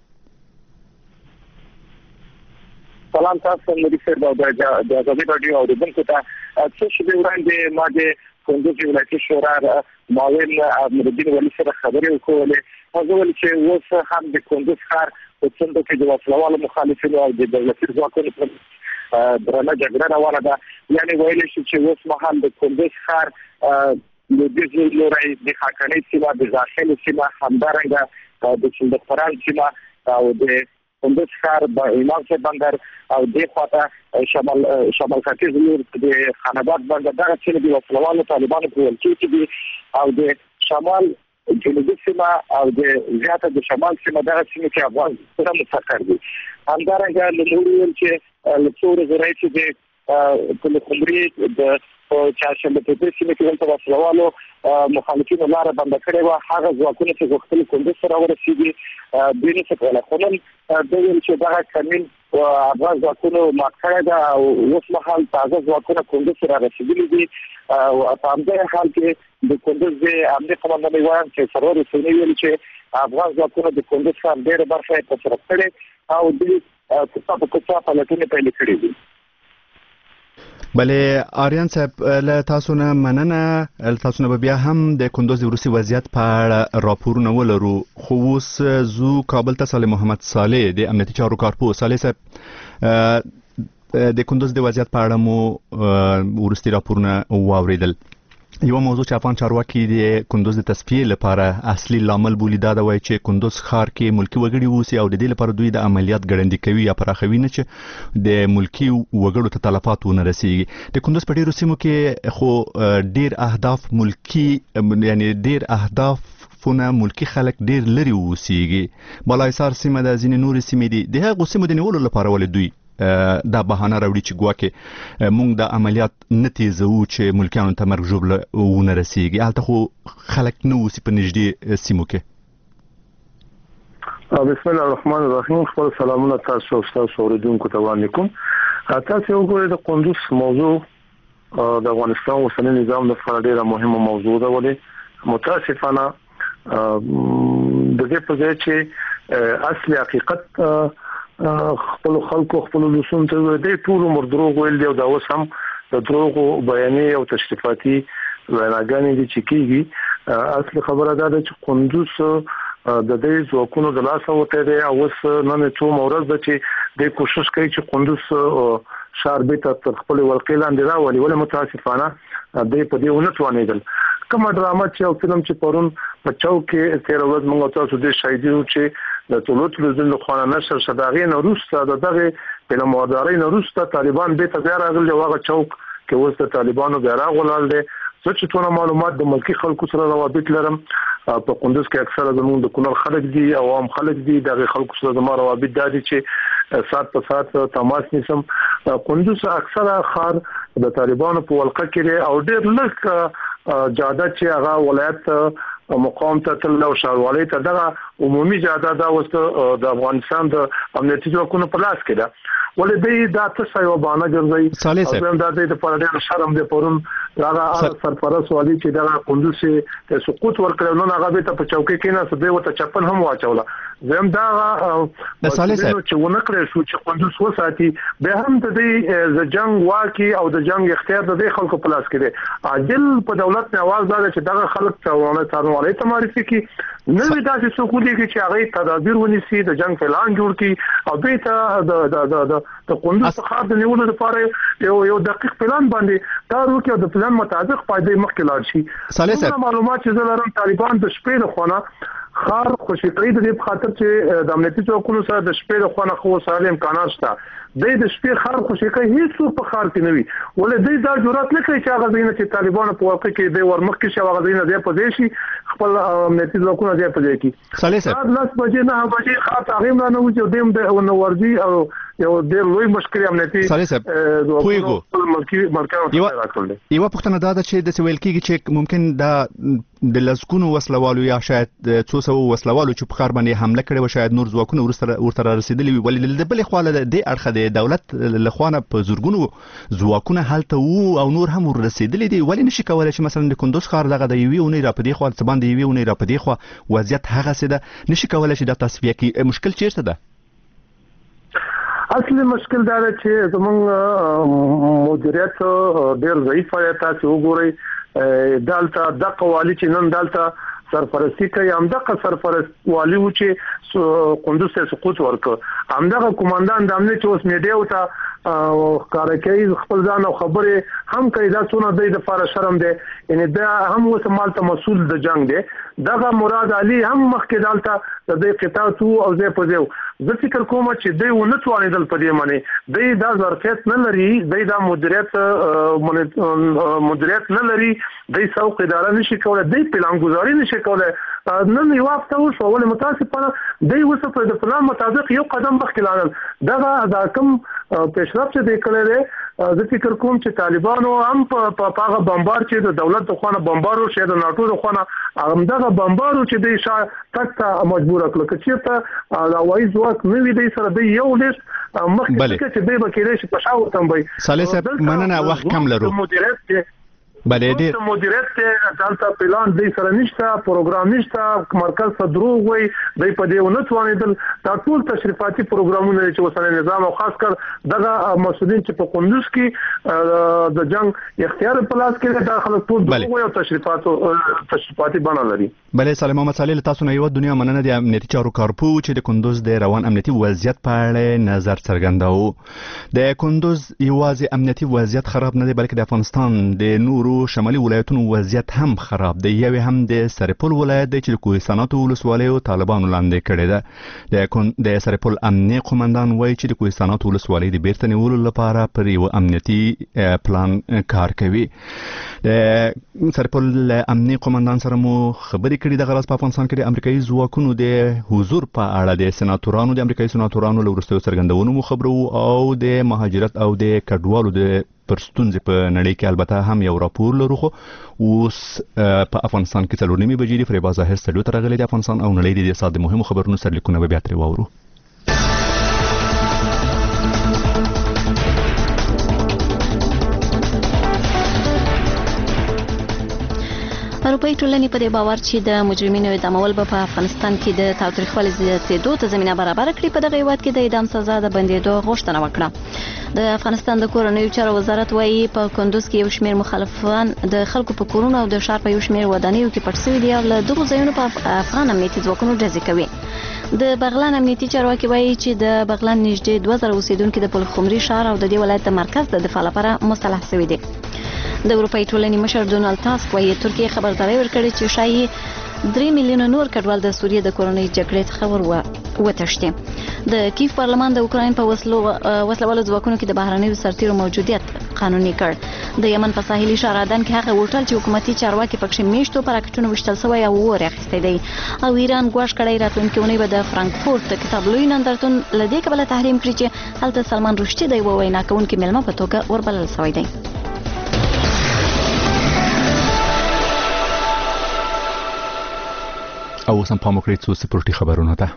سلام تاسو نوري صاحب او د ازادي راډیو اوریدونکو ته څه شی وړاندې ما د کندوز ولایتي شورا معاون امرالدین ولی سره خبرې وکړلې هغه ویل چې اوس هم د کندوز ښار په څنډو کې د وسلوالو مخالفینو او د دولتي ځواکونو پر درنه جګړه روانه ده یعنی ویل شي چې اوس مهال د کندوز ښار د دې لوري د حقاني سیمه د داخلي سیمه همدارنګه د چندخران سیمه او د کندوز ښار د ایمان صاحب بندر او د خواته شمال شمال ختیځ لور د خاناباد بندر دغه چې د وسلوالو طالبانو په ولکې کې دي او د شمال جنوبي سیمه او د زیاته د شمال سیمه دغه سیمه کې افغان سره متفکر دي همدارنګه نور ویل چې لڅور زراعي چې د کله کومري د چاشنبه په دې سیمه کې ولته وسلوالو مخالفینو لار بند کړې و هغه ځواکونه چې غوښتل کندوز سره ورسېږي د دې څخه کله خو نن د ویل چې دا کمین او افغان ځواکونو ماکړه دا اوس مهال تازه ځواکونه کندوز سره رسیدلي دي او په همدې حال کې د کندوز د امنیت قومندان وایي چې سرور رسنۍ ویل چې افغان ځواکونه د کندوز ښار ډېر برخه په سر کړې او د کڅا په کڅا په لټونه پیل کړې دي بلې آریان صاحب له تاسو نه مننه. تاسو نه بیا هم د کندوز وروستي وضعیت په اړه راپورونه ولرو، خو اوس زو کابل ته صالح محمد صالح د امنیتي چارو کارپوه. صالح صاحب د کندوز د وضعیت په اړه مو وروستي راپورونه واوریدل. یو موضوع چې افغان چارواکي د کندوز د تصفیې لپاره اصلي لامل بولي دا دی چې کندوز ښار کې ملکی وګړي اوسي او د دې لپاره دوی د عملیات ګړندي کوي یا پراخوي نه چې د ملکی وګړو ته تلفات ونه رسیږي. د کندوز په ډیرو سیمو کې خو ډیر اهداف ملکی یعنی ډیر اهداف فونه ملکی خلک ډیر لري اوسيږي. بالایسار سیمه د ځینې نورې سیمې دي د هغو سیمو د نیولو لپاره ولې دوی دا بهانه راوړي چې ګواکې مونږ د عملیات نه تیزو چې ملکیانو ته مرګ ژوبله ونه رسیږي. هلته خو خلک نه اوسي په نږدې سیمو کې. بسم الله الرحمن الرحیم. خپل سلامونه تاسو او تاسو اوریدونکو ته وړاندې کوم. تاسو وګورئ د کندوز موضوع د افغانستان اوسنی نظام لپاره ډیره مهمه موضوع ده، ولې متاسفانه د دې په ځای چې اصلي حقیقت خپل خلکو خپل لسون ته د ټول عمر دروغ ویل دی او دا اوس هم د دروغ بیانې او تشریفاتي ویناګانې دي چې کیږي. اصلي خبره ده چې کندوز د دې ځواکونو د لاسه وته دی او اوس نن څو مورز ده چې د کوشش کوي چې کندوز شهر به تر خپل ولقې لاندې راولي، ولې متاسفانه د په دې ونه توانېدل. کومه ډرامه چې او فلم چې پرون په چوک کې تیر ورځ موږ تاسو د شاهدي وو چې د ټولو تلویزیون له خوا نشر شداغې نه روسته د دغه فلم واداري نه روسته طالبان به ته راغلي او هغه چوک کې اوس د طالبانو بیا راغلل دي. څه چې ټول معلومات د ملکی خلکو سره روابط لرم په کندوز کې اکثره زموږ د کونړ خلک دي او عام خلک دي دغه خلکو سره زموږ روابط دي چې سات په سات تماس نیسم. کندوز اکثره خار د طالبانو په ولقه کې او ډېر لږ جاده چې هغه ولایت مقام ته تل او شاروالۍ ته دغه عمومي جاده دا وسته د افغانستان د امنیتي ځواکونو په لاس کې ده، ولې دوی دا څه یو باندې ګرځي او هم دا د پردې شرم د پرون هغه سرپرست والی چې دا کندوز ته سقوط ورکړل نو هغه به ته په چوکۍ کې نه سده وته چپن هم واچوله. زم دا د صالح صاحب چې ونه کړی شو چې کندوز وساتي به هم د دې د جنگ واکي او د جنگ اختیار د دې خلکو په لاس کې دی. عاجل په دولت نه आवाज ده چې دغه خلک څونه څارنوالۍ ته معرفي کی نه وي داسې څوک دي چې هغه تدابیر ونیسي د جنگ پلان جوړ کړي او به ته د د د کندوز څخه د نیولو لپاره یو یو دقیق پلان باندې کار وکړي او د پلان مطابق پایدې مخکې لاړ شي. صالح صاحب معلومات چې زلرم طالبان د شپې له خونه خار خوشی کړی د دې خاطر چې د امنیتي ځواکونو سره د شپې له خونه خو سره امکانات شته د د شپې خار خوشی کوي هیڅ په خار کې نه وي، ولې دوی دا جرأت نه کوي چې هغه دینه چې طالبانو په واقع کې د ورمخ کې شو هغه دینه د پدې شي خپل امنیتي ځواکونه د پدې کې. صالح صاحب لاس بجې نه بجې خاطر هغه نه نو چې دیم د نورځي او یو ډېر لوی مشکل امنیتي صالح صاحب پویګو ملکی ملکانو ته راکړل. یو پښتنه دا ده چې د سویل کېږي چې ممکن دا د لسکونو وسلوالو یا شاید څو سو وسلوالو چې په خار باندې حمله کړې و شاید نور ځواکونه ورسره ورته رسیدلی وي، ولې د بلې خواله د اړخه د دولت لخوانه په زورګونو ځواکونه هلته وو او نور هم ورسیدلی دي، ولې نشي کولای چې مثلا د کندوز ښار دغه د یوې اونۍ را پدې خوا څه باندې یوې اونۍ را پدې خوا وضعیت هغه څه ده نشي کولای چې د تصفیه کې مشکل چیرته ده؟ اصلي مشکل دا دی چې زموږ مدیریت ډېر ضعیف دی. تاسو وګورئ دالته د قوالی چې نن دالته سرپرستی کوي همدغه سرپرست والی و چې کندوز ته سقوط ورکړ، همدغه کمانډان د امنیت اوس میډیا ته کارکې خپل ځان او خبره هم کوي دا څونه د لپاره شرم دی، یعنی دا هم اوس مال ته مسول د جنگ دی. دغه مراد علي هم مخکې دالته د قطاع تو او زه په زو زه فکر کوم چې دوی ونه توانېدل په دې معنی دوی دا ظرفیت نه لري، دوی دا مدیریت مدیریت نه لري، دوی سوق اداره نشي کولای، دوی پلان گذاري نشي کولای. نن یو هفته وشو ولې متاسفانه دوی اوس په د پلان مطابق یو قدم مخکې لاړل. دغه دا کوم پیشرفت چې دی کړی دی زه فکر کوم چې طالبانو هم په هغه بمبار چې د دولت د خوانه بمبارو شه د ناټو د خوانه همدغه بمبارو چې د شا تک ته مجبور کړل چې د هوایي ځواک نه وي دی سره د یو لیش مخکې چې دی به کېدای شي په شاو تم وي. صالح صاحب مننه وخت کم لرو. مدیریت بلې ډېر مدیریت ته دلته پلان دی سره نشته، پروګرام نشته، مرکز ته دروغ وایي دی په دې ونه توانېدل. دا ټول تشریفاتي پروګرامونه چې اوسنی نظام او خاص کر دغه مسؤلین چې په کندوز کې د جنگ اختیار په لاس کې دا خلک ټول دروغ وایي او تشریفاتو تشریفاتي بڼه لري. بلې سلام محمد صالح، تاسو نه یو دنیا مننه د امنیتي چارو کارپو چې د کندوز د روان امنیتي وضعیت په اړه نظر څرګنداوه. د کندوز یوازې امنیتي وضعیت خراب نه دی بلکې د افغانستان د نورو شمالي ولایتونو وضعیت هم خراب دی. یوې هم د سرپل ولایت دی چې د کوهستاناتو ولسوالیو طالبانو لاندې کړې ده. د سرپل امنیه قومندان وایي چې د کوهستاناتو ولسوالۍ د بیرته نیولو لپاره پر یو امنیتي پلان کار کوي. د سرپل امنیه قومندان سره مو خبرې کړې د غرض په افغانستان کې د امریکایي ځواکونو د حضور په اړه د سناتورانو د امریکایي سناتورانو له وروستیو څرګندونو مو خبرو او د مهاجرت او د کډوالو د پر ستونزې په نړۍ کې البته هم یو راپور لرو. خو اوس په افغانستان کې څلور نیمې بجې دي. فریبا ظاهر سټډیو ته راغلی د افغانستان او نړۍ د سات د مهمو خبرونو سرلیکونه به بیا ترې واورو. اروپایي ټولنې په دې باور چې د مجرمینو اعدامول به په افغانستان کې د تاوتریخوالي زیاتېدو ته زمینه برابر کړي. په دغه هیواد کې د اعدام سزا د بندېدو غوښتنه وکړه. د افغانستان د کورنیو چارو وزارت وایي په کندوز کې یو شمېر مخالفان د خلکو په کورونو او د ښار په یو شمېر ودانیو کې پټ شوي دي او له دغو ځایونو په افغان امنیتي ځواکونو ډزې کوي. د بغلان امنیتي چارواکي وایي چې د بغلان نږدې دوه زره اوسیدونکي د پلخمري ښار او د دې ولایت د مرکز د دفاع لپاره مسلح شوي دي. د اروپایي ټولنې مشر ډونالد تاسک وایي ترکیه خبرداری ورکړې چې شایي درې میلیونه نور کډوال د سوریې د کورنۍ جګړې څخه ور وتښتي. د کیف پارلمان د اوکراین په وسلو وسلوالو ځواکونو کې د بهرنیو سرتیرو موجودیت قانوني کړ. د یمن په ساحلي ښار عدن کې هغه هوټل چې حکومتي چارواکي پکښې میشتو په راکټونو ویشتل شوی او اور اخیستی دی. او ایران ګواښ کړی راتلونکې اونۍ به د فرانکفورت کتاب لوی نندارتون له دې کبله تحریم کړي چې هلته سلمان رشدي د یوه وینا کوونکي میلمه په توګه وربلل شوی دی. او اوس هم پام وکړئ څو سپورټي خبرونو ته.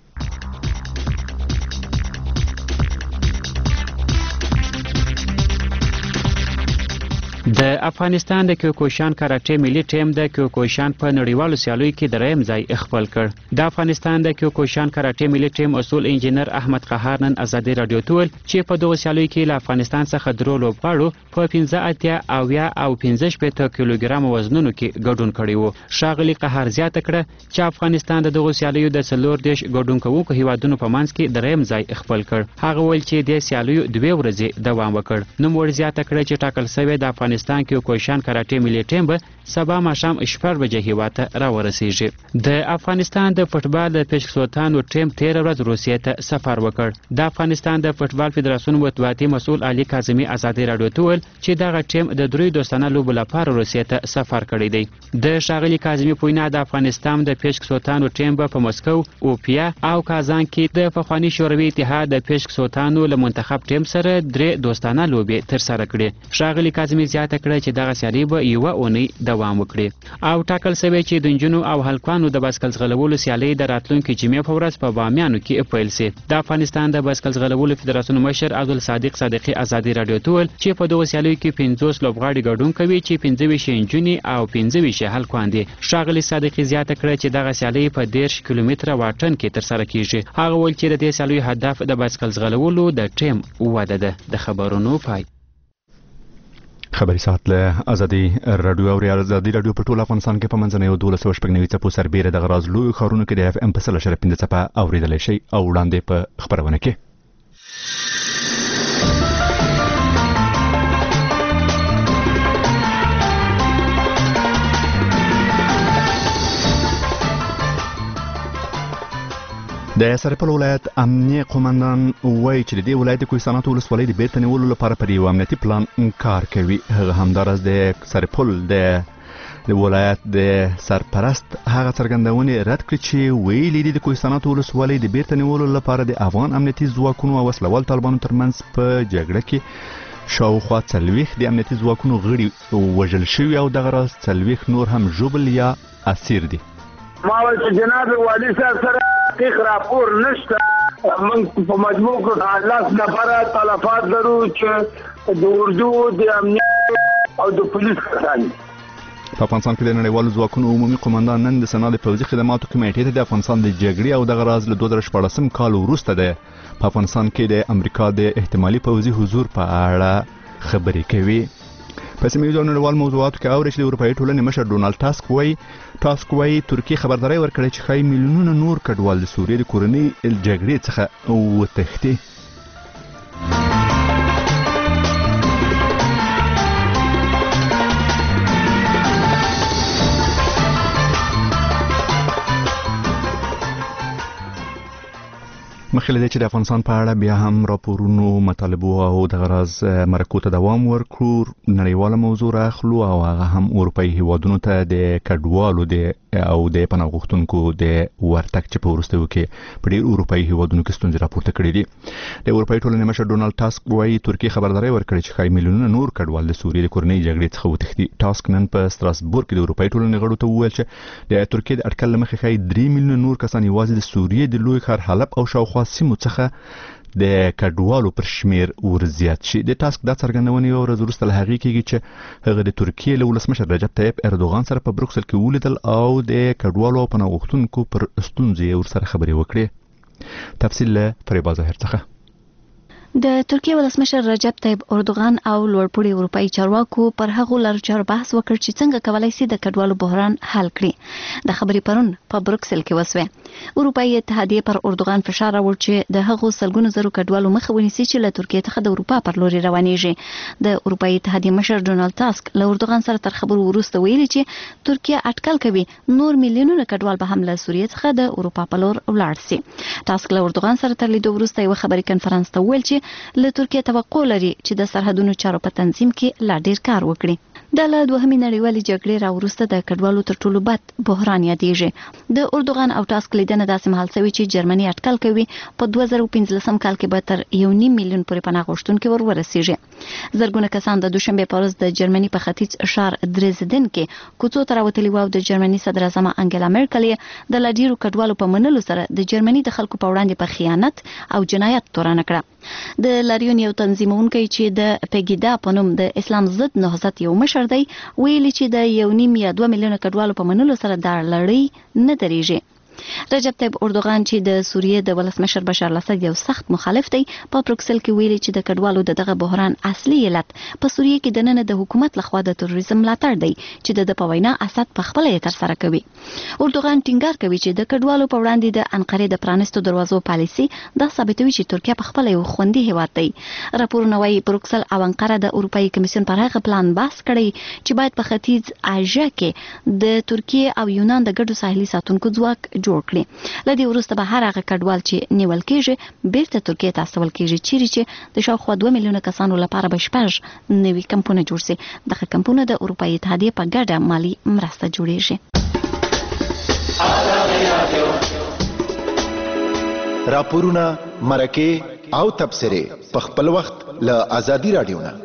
د افغانستان د کیوکوشان کراټې ملي ټیم د کیوکوشان په نړیوالو سیالیو کې دریم ځای خپل کړ. د افغانستان د کیوکوشان کراټې ملي ټیم اصول انجینر احمد قهار نن ازادي رادیو ته ویل چې په دغو سیالیو کې له افغانستان څخه درو لوبغاړو په پنځه اتیا اویا او پنځه شپېته کیلوګرام وزنونو کې ګډون کړی و. ښاغلي قهار زیاته کړه چې افغانستان د دغو سیالیو د څلور دېرش ګډون کوونکو هیوادونو په منځ کې دریم ځای خپل کړ. هغه ویل چې د سیالیو دوې ورځې دوام وکړ. نوموړي زیاته کړه چې ټاکل شوی د افغانستان کیوکوشان کراټې ملي ټیم به سبا ماښام شپږ بجې هیواد ته راورسیږي. د افغانستان د فوټبال د پیشکسوتانو ټیم تېره ورځ روسیې ته سفر وکړ. د افغانستان د فوټبال فدراسیون مطبوعاتي مسؤل علي کاظمي ازادي رادیو ته ویل چې دغه ټیم د دریو دوستانه لوبو لپاره روسیې ته سفر کړی دی. د ښاغلي کاظمي په وینا د افغانستان د پیشکسوتانو ټیم به په مسکو، اوپیا او کازان کې د پخواني شوروي اتحاد د پیشکسوتانو له منتخب ټیم سره درې دوستانه لوبې ترسره کړې. ښاغلي کاظمي زیاته کړه چې دغه سیالي به یوه اونۍ دوام وکړي او ټاکل شوی چې د نجونو او هلکانو د بایسکل ځغلولو سیالۍ د راتلونکي جمعې په ورځ په بامیانو کې پیل شي. د افغانستان د بایسکل ځغلولو فدراسیون مشر عبدالصادق صادقي ازادي رادیو ته ویل چې په دغو سیالیو کې پنځوس لوبغاړي ګډون کوي چې پنځه ویشت نجونې او پنځه ویشت هلکان دي. ښاغلي صادقي زیاته کړه چې دغه سیالۍ په دېرش کیلومتره واټن کې ترسره کیږي. هغه ویل چې د دې سیالیو هدف د بایسکل ځغلولو د ټیم وده ده. د خبرونو پای. خبري ساعت له ازادي رادیو او ازادي رادیو په ټول افغانستان کې په منځنۍ او دولس سوه شپږ نوي څپو سربیره د غراز لوی ښارونو کې د اف ام په سل اشاریه پنځه څپه اورېدلی شئ او وړاندې په خپرونه کې د سرپل ولایت امنیه قومندان وایي چې د دې ولایت د کوهستاناتو ولسوالۍ د بیرته نیولو لپاره پر یو امنیتي پلان کار کوي. هغه همداراز د سرپل د ولایت د سرپرست هغه څرګندونې رد کړې چې ویلي دي د کوهستاناتو ولسوالۍ د بیرته نیولو لپاره د افغان امنیتي ځواکونو او وسلوال طالبانو ترمنځ په جګړه کې شاوخوا څلوېښت د امنیتي ځواکونو غړي وژل شوي او دغه راز څلوېښت نور هم ژوبل یا اسیر دي. ما وایي چې جناب والي صاحب سره تحقیق راپور نشته. موږ په مجموع کې لس نفره تلفات لرو چې د اردو د امنیت او د پولیس کسان. په افغانستان کې د نړیوالو ځواکونو عمومي قومندان نن د سنا د پوځي خدماتو کمیټې ته د افغانستان د جګړې او دغه راز له دوه زره شپاړسم کال وروسته د په افغانستان کې د امریکا د احتمالي پوځي حضور په اړه خبرې کوي. په سیمه ییزو نړیوال موضوعاتو کې اوري چې د اروپایي ټولنې مشر ډونالد ټاسک وایي ټاسک وایي ترکیه خبرداری ورکړې چې ښایي میلیونونه نور کډوال د سوریې د کورنۍ جګړې څخه وتښتي. مخکې له دې چې د افغانستان په اړه بیا هم راپورونو مطالبو او د غراز مرکو ته دوام ورکړو نړیواله موضوع راخلو او هغه هم اروپایي هیوادونو ته د کډوالو د او د پناه غوښتونکو د ورتګ چې په وروستیو کې په ډېر اروپایي هیوادونو کې ستونزې راپورته کړي دي. د اروپایي ټولنې مشر ډونالد ټاسک وایي ترکیه خبرداری ورکړې چې ښایي میلیونونه نور کډوال د سوریې د کورنۍ جګړې څخه وتښتي. ټاسک نن په ستراسبورګ کې د اروپایي ټولنې غړو ته وویل چې د ترکیې د اټکل له مخې ښایي درې میلیونه نور کسان یوازې د سوریې د لوی ښار حلب او شاوخوا سیمو څخه د کډوالو پر شمیر ورزیات شي. د ټاسک دا څرګندونه یو ورځ وروسته له هغې کېږي چې هغه د ترکیې له ولسمشر رجب طیب اردوغان سره په بروکسل کې ولیدل او د کډوالو او پناه غوښتونکو پر ستونزې ورسره خبرې وکړې. تفصیل له فریبا ظاهر څخه. د ترکیه ولسمشر رجب طیب اردوغان او لوړپوړي اروپایي چارواکو پر هغو لارو چارو بحث وکړ چې څنګه کولای شي د کډوالو بحران حل کړي. د خبرې پرون په بروکسل کې وسوه. اروپایي اتحادیه پر اردوغان فشار راوړ چې د هغو سلګونو زرو کډوالو مخه ونیسي چې له ترکیې څخه د اروپا پر لوري روانېږي. د اروپایي اتحادیه مشر ډونالد ټاسک له اردوغان سره تر خبرو وروسته ویلي چې ترکیه اټکل کوي نور میلیونونه کډوال به هم له سوریې څخه د اروپا په لور ولاړ شي. ټاسک له اردوغان سره تر لیدو وروسته یو خبري کنفرانس ته ویل چې له ترکیه توقع لري چې د سرحدونو چارو په تنظیم کې لا ډیر کار وکړي. د له دوهمې نړیوالې جګړې راوروسته د کډوالو تر ټولو بد بحران یادېږي. د اردوغان او ټاسک لیدنه داسې مهال شوې چې جرمني اټکل کوي په دوه زره پنځلسم کال کې به تر یو نیم میلیون پورې پناه غوښتونکي ور ورسیږي. زرګونه کسان د دوشنبه په ورځ د جرمني په ختیځ ښار درزدن کې کوڅو ته راوتلي وو. د جرمني صدر اعظم انګلا مرکل د لا ډیرو کډوالو په منلو سره د جرمني د خلکو په وړاندې په خیانت او جنایت تورن کړه. د لاریون یو تنظیمونکی چې د پګیدا په نوم د اسلام ضد نهضت یو مشر دی ویلي چې د یو نیم یا دوه میلیونه کډوالو په منلو سره دا لړۍ نه درېږي. رجب طیب اردوغان چې د سوریې د ولسمشر بشار الاسد یو سخت مخالف دی په بروکسل کې ویلي چې د کډوالو د دغه بحران اصلي علت په سوریې کې د نن د حکومت لخوا د تروریزم ملاتړ دی چې د په وینا اسد په خپل یې تر سره کوي. اردوغان ټینګار کوي چې د کډوالو په وړاندې د انقرې د پرانستو دروازو پالیسي دا ثابتوي چې ترکیه په خپل یو خوندي هیواد دی. راپورونه وايي بروکسل او انقره د اروپایي کمیسیون پر هغه پلان بحث کړی چې باید په ختیځ آژا کې د ترکیه او یونان د ګډو ساحلي ساتونکو ځواک جوړ کړي. لدې وروسته به هر هغه کډوال چې نیول کېږي بیرته ترکیې ته استول کېږي چیرې چې د شاوخوا دوه میلیونه کسانو لپاره به شپږ نوي کمپونه جوړ شي. دغه کمپونه د اروپایي اتحادیې په ګډه مالي مرسته جوړیږي. راپورونه مرکه او تبصره په خپل وخت له ازادي رادیو نه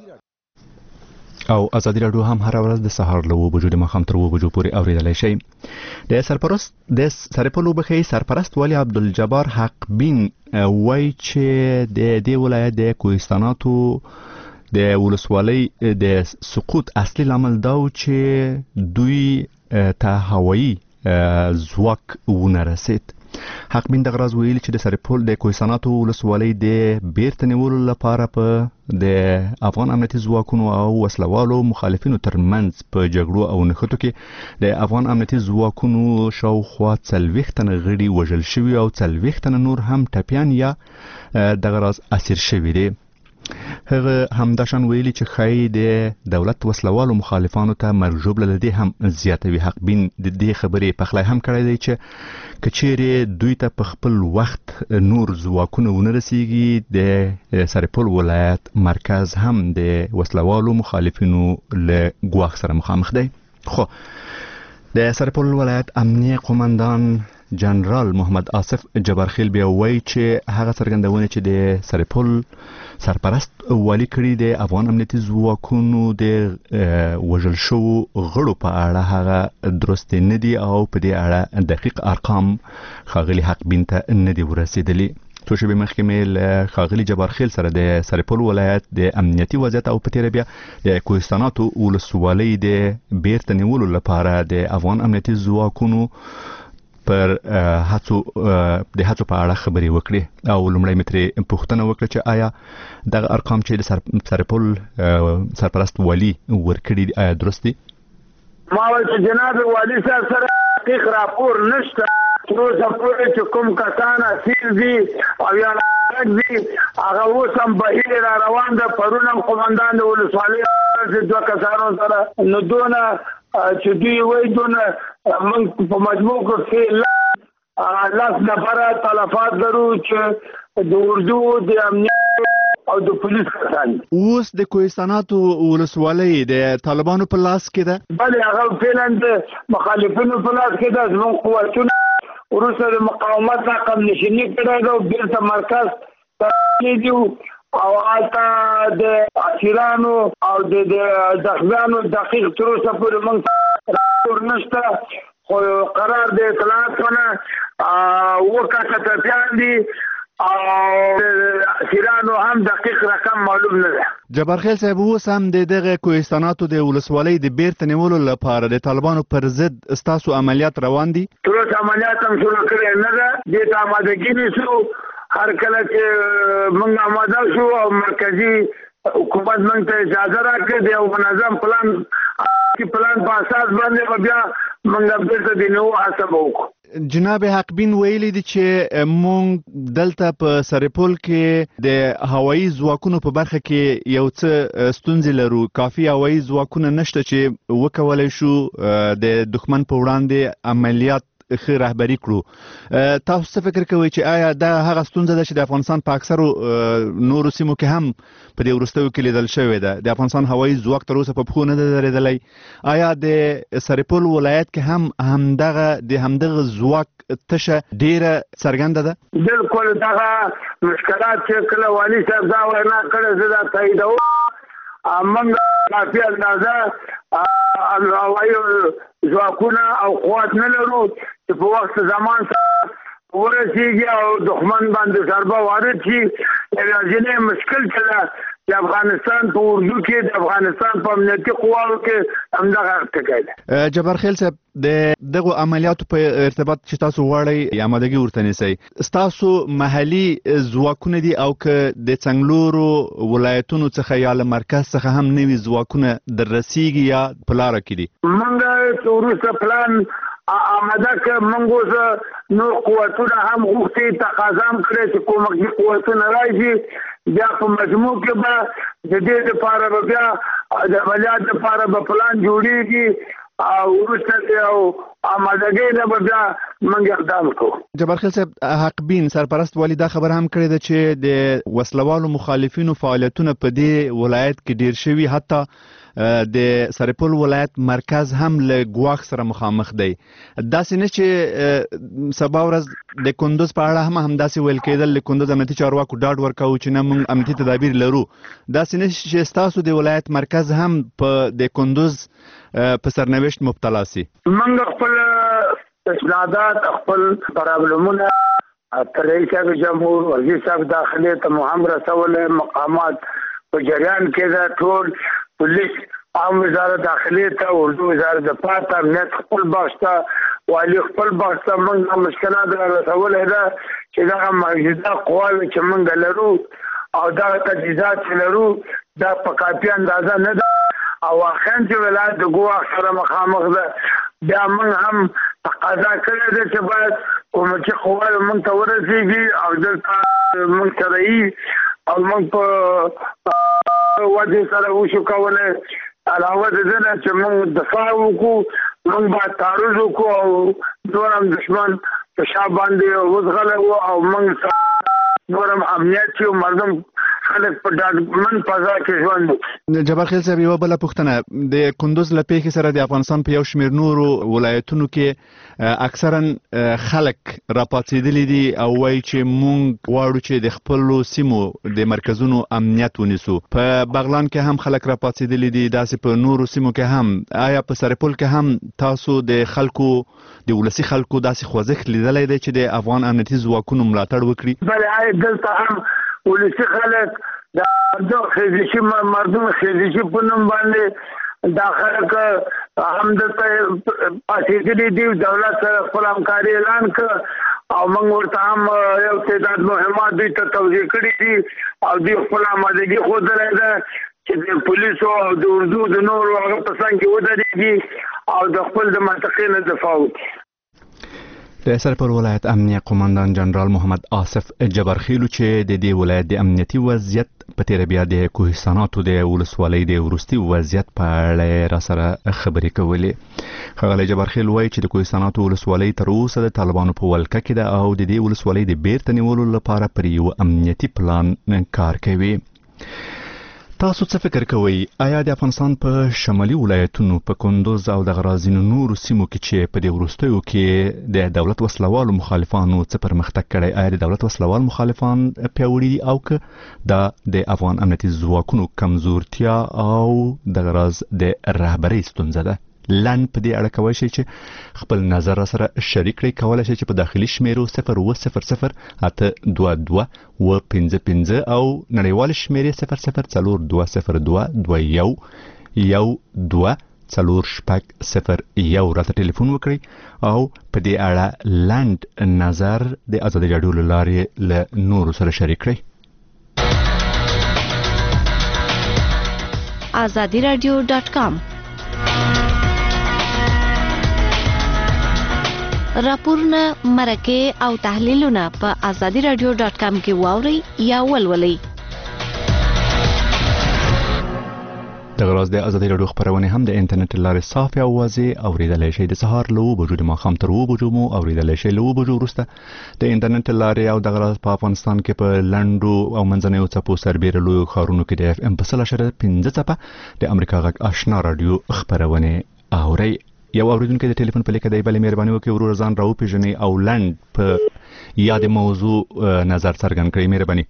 او ازادي رادیو هم هر ورځ د سهار له وو بجو د مخام تر وو بجو پورې اوریدلای شي. د سرپرست د سرپلو بخي سرپرست ولی عبدالجبار حق بین وای چې د دې ولایت د کوهستاناتو د ولسوالۍ د سقوط اصلي لامل دا و چې دوی ته هوایی ځواک ونه رسید. حق بین دغه راز ویل چې د سرپل د کوهستاناتو ولسوالۍ د بیرته نیولو لپاره په د افغان امنیتي ځواکونو او وسلوالو مخالفینو ترمنځ په جګړو او نښتو کې د افغان امنیتي ځواکونو شاوخوا څلوېښت تنه غړي وژل شوي او څلوېښت تنه نور هم ټپیان یا دغه راز اسیر شوي دي. هغه همداشان ویلي چې ښایي د دولت وسلوالو مخالفانو ته مرګ ژوبله له دې هم زیاتوي. حق بین د دې خبرې پخلی هم کړی دی چې که چیرې دوی ته په خپل وخت نور ځواکونه ونه رسیږي د سرپل ولایت مرکز هم د وسلوالو مخالفینو له ګواښ سره مخامخ دی. خو د سرپل ولایت امنیه قومندان جنرال محمد آصف جبارخیل بیا وایي چې هغه څرګندونه چې د سرپل سرپرست والی کړي د افغان امنیتي ځواکونو د وژل شوو غړو په اړه هغه درست نه دي او په دې اړه دقیق ارقام ښاغلي حق بین ته نه دي ورسېدلي. څو شپې مخکې مې له ښاغلي جبار خیل سره د سرپل ولایت د امنیتي وضعیت او په تیره بیا د کوهستاناتو ولسوالۍ د بیرته نیولو لپاره د افغان امنیتي ځواکونو پر هڅو د هڅو په اړه خبرې وکړې او لومړی مترې پوښتنه وکړه چې آیا دغه ارقام چې د سرپل سرپرست والي ورکړي دي آیا درست دي؟ ما وایي چې جناب والي صاحب سره دقیق راپور نشته، تر اوسه پورې چې کوم کسان اسیر دي او یا راغلي دي هغه اوس هم بهیر را روان ده. پرون هم قومندان د ولسوالۍ دوه کسانو سره نو دونه چې دوی وایي دونه موږ په مجموع کې لاس نفره تلفات لرو چې د اردو د امنیت او د پولیس کسان. اوس د کوهستاناتو ولسوالۍ د طالبانو په لاس کې ده؟ بلې هغه فعلا د مخالفینو په لاس کې ده. زموږ قوتونه وروسته د مقاومت نه کم نشیني کړی ده او بیرته مرکز ته دي او هلته د اسیرانو او د دښمنانو دقیق تر اوسه پورې موږ راپور نشته، خو قرار د اطلاعات نه اووه کسه ټپیان دي او اسیرانو هم دقیق رقم معلوم نه ده. جبار خیل صاحب اوس هم د دغه کوهستاناتو د ولسوالۍ د بیرته نیولو لپاره د طالبانو پر ضد ستاسو عملیات روان دي؟ تر اوسه عملیات هم شروع کړی نه ده، دې ته آمادګي نیسو. هر کله چې موږ آماده شو او مرکزي حکومت موږ ته اجازه راکړي د یو منظم پلان پلان په اساس باندې بیا موږ بیرته د نوو هڅه وکړو. جناب حقبین ویلي دي چې مونږ دلته په سرپل کې د هوایي ځواکونو په برخه کې یو څه ستونزې لرو، کافي هوایي ځواکونه نشته چې وکولای شو د دښمن په وړاندې عملیات ښه رهبري کړو. تاسو څه فکر کوئ چې آیا دا هغه ستونزه ده چې د افغانستان په اکثرو نورو سیمو کې هم په دې وروستیو کې لیدل شوې ده؟ د افغانستان هوایي ځواک تر اوسه په پښو نه ده درېدلی. آیا د سرپل ولایت کې هم همدغه د همدغه ځواک تشه ډیره څرګنده ده؟ بالکل دغه مشکلات چې کله والي صاحب دا وینا کړې زه دا تاییدوم. موږ کافي اندازه هوایي ځواکونه او قوت نه لرو چې په وخت زمان سره ورسیږي او دښمن باندې ضربه وارد شي. یوازینی مشکل چې ده د افغانستان په اردو کې د افغانستان په امنیتي قواو کې همدغه ټکی ده. جبار خیل صاحب د دغو عملیاتو په ارتباط چې تاسو غواړئ آمادګي ورته نیسئ، ستاسو محلي ځواکونه دي او که د څنګلورو ولایتونو څخه یا له مرکز څخه هم نوي ځواکونه در رسیږي یا په لاره کې دي؟ موږ وروسته پلان آماده که موږ اوس نور قوتونه هم غوښتي تقاضا هم کړی چې کومکي قوتونه راشي. بیا په مجموع کې به د دې لپاره به بیا د عملیات لپاره به پلان جوړیږي او وروسته او آمادګۍ نه به بیا موږ اقدام کوو. جبار خیل صاحب حقبین سرپرست والي دا خبره هم کړې ده چې د وسلوالو مخالفینو فعالیتونه په دې ولایت کې ډیر شوي، حتی د سرپل ولایت مرکز هم له ګواښ سره مخامخ دی. داسې نه چې سبا ورځ د کندوز په اړه هم همداسې ویل کېدل د کندوز امنیتي چارواکو ډاډ ورکوو چې نه موږ امنیتي تدابیر لرو، داسې نه چې ستاسو د ولایت مرکز هم په د کندوز په سرنوشت مبتلا سي؟ موږ خپل اسنادات خپل پرابلمونه تر رئیس صاحب جمهور وزیر صاحب داخلي ته هم رسولې، مقامات په جریان کې ده، ټول پولیس عام وزارت داخلي ته، اردو وزارت دفاع ته، امنیت خپل بخش ته، والي خپل بخش ته موږ مشکلات را رسولې ده چې دغه موجوده قواوې چې موږ لرو او دغه تجهیزات چې لرو دا په کافي اندازه نه ده او واقعا چې ولایت د ګواښ سره مخامخ ده. بیا موږ هم تقاضا کړې ده چې باید کومکي قواوې موږ ته ورسېږي او دلته موږ سره وي او موږ په وجه سره وشو کولی. علاوه د دې نه چې موږ دفاع وکړو، موږ باید تعرض وکړو او نور هم دښمن په شا باندې وزغلی و او موږ نور هم امنیت چې مردم خلک په ډاډمن فضا کې ژوند وکړي. جبار خیل صاحب یو بل پوښتنه د کندوز له پیښې سره د افغانستان په یو شمېر نورو ولایتونو کې اکثرا خلک راپاتېدلي دي او وایي چې مونږ غواړو چې د خپلو سیمو د مرکزونو امنیت ونیسو. په بغلان کې هم خلک راپاتېدلي دي، داسې په نورو سیمو کې هم. آیا په سرپل کې هم تاسو د خلکو د ولسي خلکو داسې خوځښت لیدلی دی چې د افغان امنیتي ځواکونو ملاتړ وکړي؟ بله دلته هم ولسي خلک د خیزشي مردم خیزشي په نوم باندې دا خلک هم دلته پاتېدلي دي. دولت سره خپل همکاري اعلان کړ او موږ ورته هم یو تعداد مهمات دوی ته توضیح کړي دي او دوی خپل آمادګي ښودلی ده چې د پولیسو او د اردو د نورو هغه په څنګ کې ودرېږي او د خپل د منطقې نه دفاع وکړي. د سرپل ولایت امنیه قومندان جنرال محمد آصف جبرخیلو چې د دې ولایت د امنیتي وضعیت په تیر بیا د کوهستاناتو د ولسوالۍ د وروستي وضعیت په اړه را سره خبرې کولې. ښاغلی جبرخیل وایي چې د کوهستاناتو ولسوالۍ تر اوسه د طالبانو په ولکه کې ده او د دې ولسوالۍ د بیرته نیولو لپاره پر یو امنیتي پلان کار کوي. تاسو څه فکر کوئ؟ آیا د افغانستان په شمالي ولایتونو په کندوز او د غرازینو نورو سیمو کې چې په دې وروستیو کې د دولت وسلوالو مخالفانو څه پرمختګ کړی، آیا د دولت وسلوال مخالفان پیاوړي دي او که دا د افغان امنیتي ځواکونو کمزورتیا او د غراز د رهبرۍ ستونزه ده؟ لنډ په دې اړه کولی شئ چې خپل نظر را سره شریک کړئ. کولی شئ چې په داخلي شمیرو صفر اوه صفر صفر اته دوه دوه اوه پنځه پنځه او نړیوالې شمیرې صفر صفر څلور دوه صفر دوه دوه یو یو دوه څلور شپږ صفر یو راته ټلیفون وکړئ او په دې اړه لنډ نظر د ازادي راډیو له لارې له نورو سره شریک کړئ. ازادي راډیو ډاټ کام راپورونه، مرکې او تحلیلونه په ازادي راډیو ډاټ کام کې واورئ یا ولولئ. د غراز د ازادي راډیو خبرونه هم د انټرنیټ لارې صافي او واضح اوریدلای شئ. د سهار له اوه بجو د ماښام تر اوه بجو مو اوریدلای شئ. له اوه بجو وروسته د انټرنیټ لارې او د غراز په افغانستان کې په لنډو او منځنیو څپو سربیره لویو ښارونو کې د اف ام په سل اشاریه پنځه څپه د امریکا غږ آشنا راډیو خبرونه اورئ. یو اوریدونکو د ټلیفون په لیکه دی بلې مهرباني وکړئ ورور ځان راوپېژنئ او لنډ په یاد موضوع نظر څرګند کړئ. مهرباني.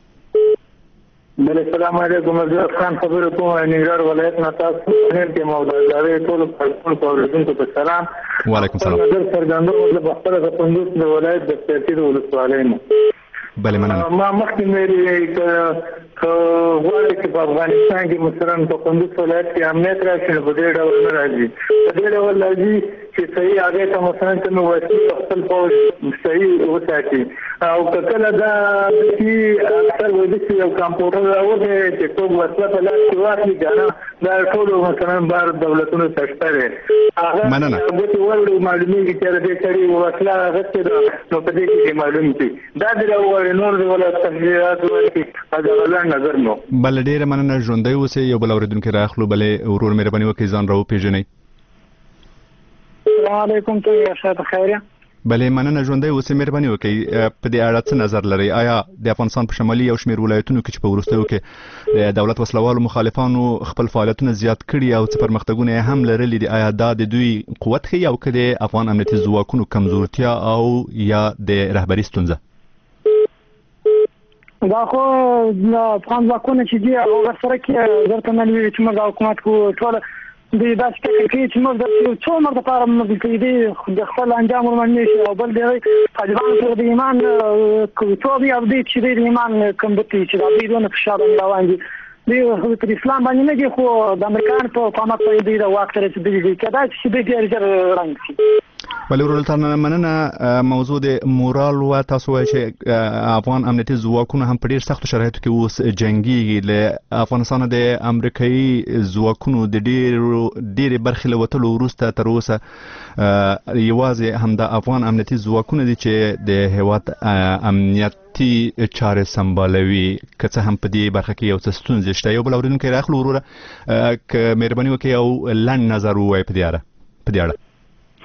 بله السلام علیکم. زه خان خبرې کوم ننګرهار ولایت نه. تاسو نن کې موضوع ټولو په اوریدونکو په سلام. وعلیکم السلام. نظر څرګندوم د خپل د کندوز د ولایت د سیاسي ولسوالۍ نه. بله مننه. ما مخکې مې غواړي چې په افغانستان کې مثلا په کندوز ولایت کې امنیت راشي نو په دې ډول نه راځي. په دې ډول راځي چې صحیح هغې ته مثلا ته مې وسلې خپل پوځ صحیح وساتي او که کله دا چې اکثر وایي چې یو کمپیوټر راوځي چې څوک وسله په لاس کې واخلي که نه دا ټولو مثلا بار دولتونو ته شته دی. مننه. هغه ګوتې وړو معلومېږي چې دې سړي وسله اخیستې ده نو په دې کې معلوم شي. دا دې راوغواړي نور دې ولا تفصیلات ورکړي دغه نظر نو. بله ډېره مننه. ژوندی اوسئ. یو بل اورېدونکی راخلو. بلې ورور مهرباني وکړئ ځان راوپېژنئ. السلام علیکم. ته یې شاته خیریه. بلې مننه. ژوندی اوسئ. مهرباني وکړئ په دې اړه څه نظر لرئ؟ آیا د افغانستان په شمالي او شمېر ولایتونو کې چې په وروستیو کې د دولت وسلوالو مخالفانو خپل فعالیتونه زیات کړي او څه پرمختګونه یې هم لرلي دي، آیا دا د دوی قوت ښیي او که د افغان امنیتي ځواکونو کمزورتیا او یا د رهبري ستونزه؟ دا خو افغان ځواکونه چې دي هغه سره کې درته نه وي چې موږ د حکومت کو ټوله د داسې فکر کوي چې موږ د څو عمر دپاره موږ کوي د خپل انجام ورمنډ شي او بل دی طالبانو سره د ایمان کوڅو دی او دی چې د ایمان کمبتي چې دا دوی دونه فشار باندې روان دي. دوی پر اسلام باندې نه دي خو د امریکایانو په کومک باندې دوی د واک ته رسېدلي دي. کېدای شي چې دوی ډېر ژر ړنګ شي. بله ورور مننه. موضوع د مورال و تاسو وایئ چې افغان امنیتي ځواکونه هم په ډېر سختو شرایطو کې اوس جنګېږي. له افغانستانه د امریکایي ځواکونو د ډېرو ډېرې برخې له وتلو وروسته تر اوسه یوازې همدا افغان امنیتي ځواکونه دي چې د هېواد امنیتي چارې سمبالوي. که څه هم په دې برخه کې یو څه ستونزې شته. یو بل اورېدونکی راخلو وروره که مهرباني وکړئ او لنډ نظر ووایئ په دې اړه.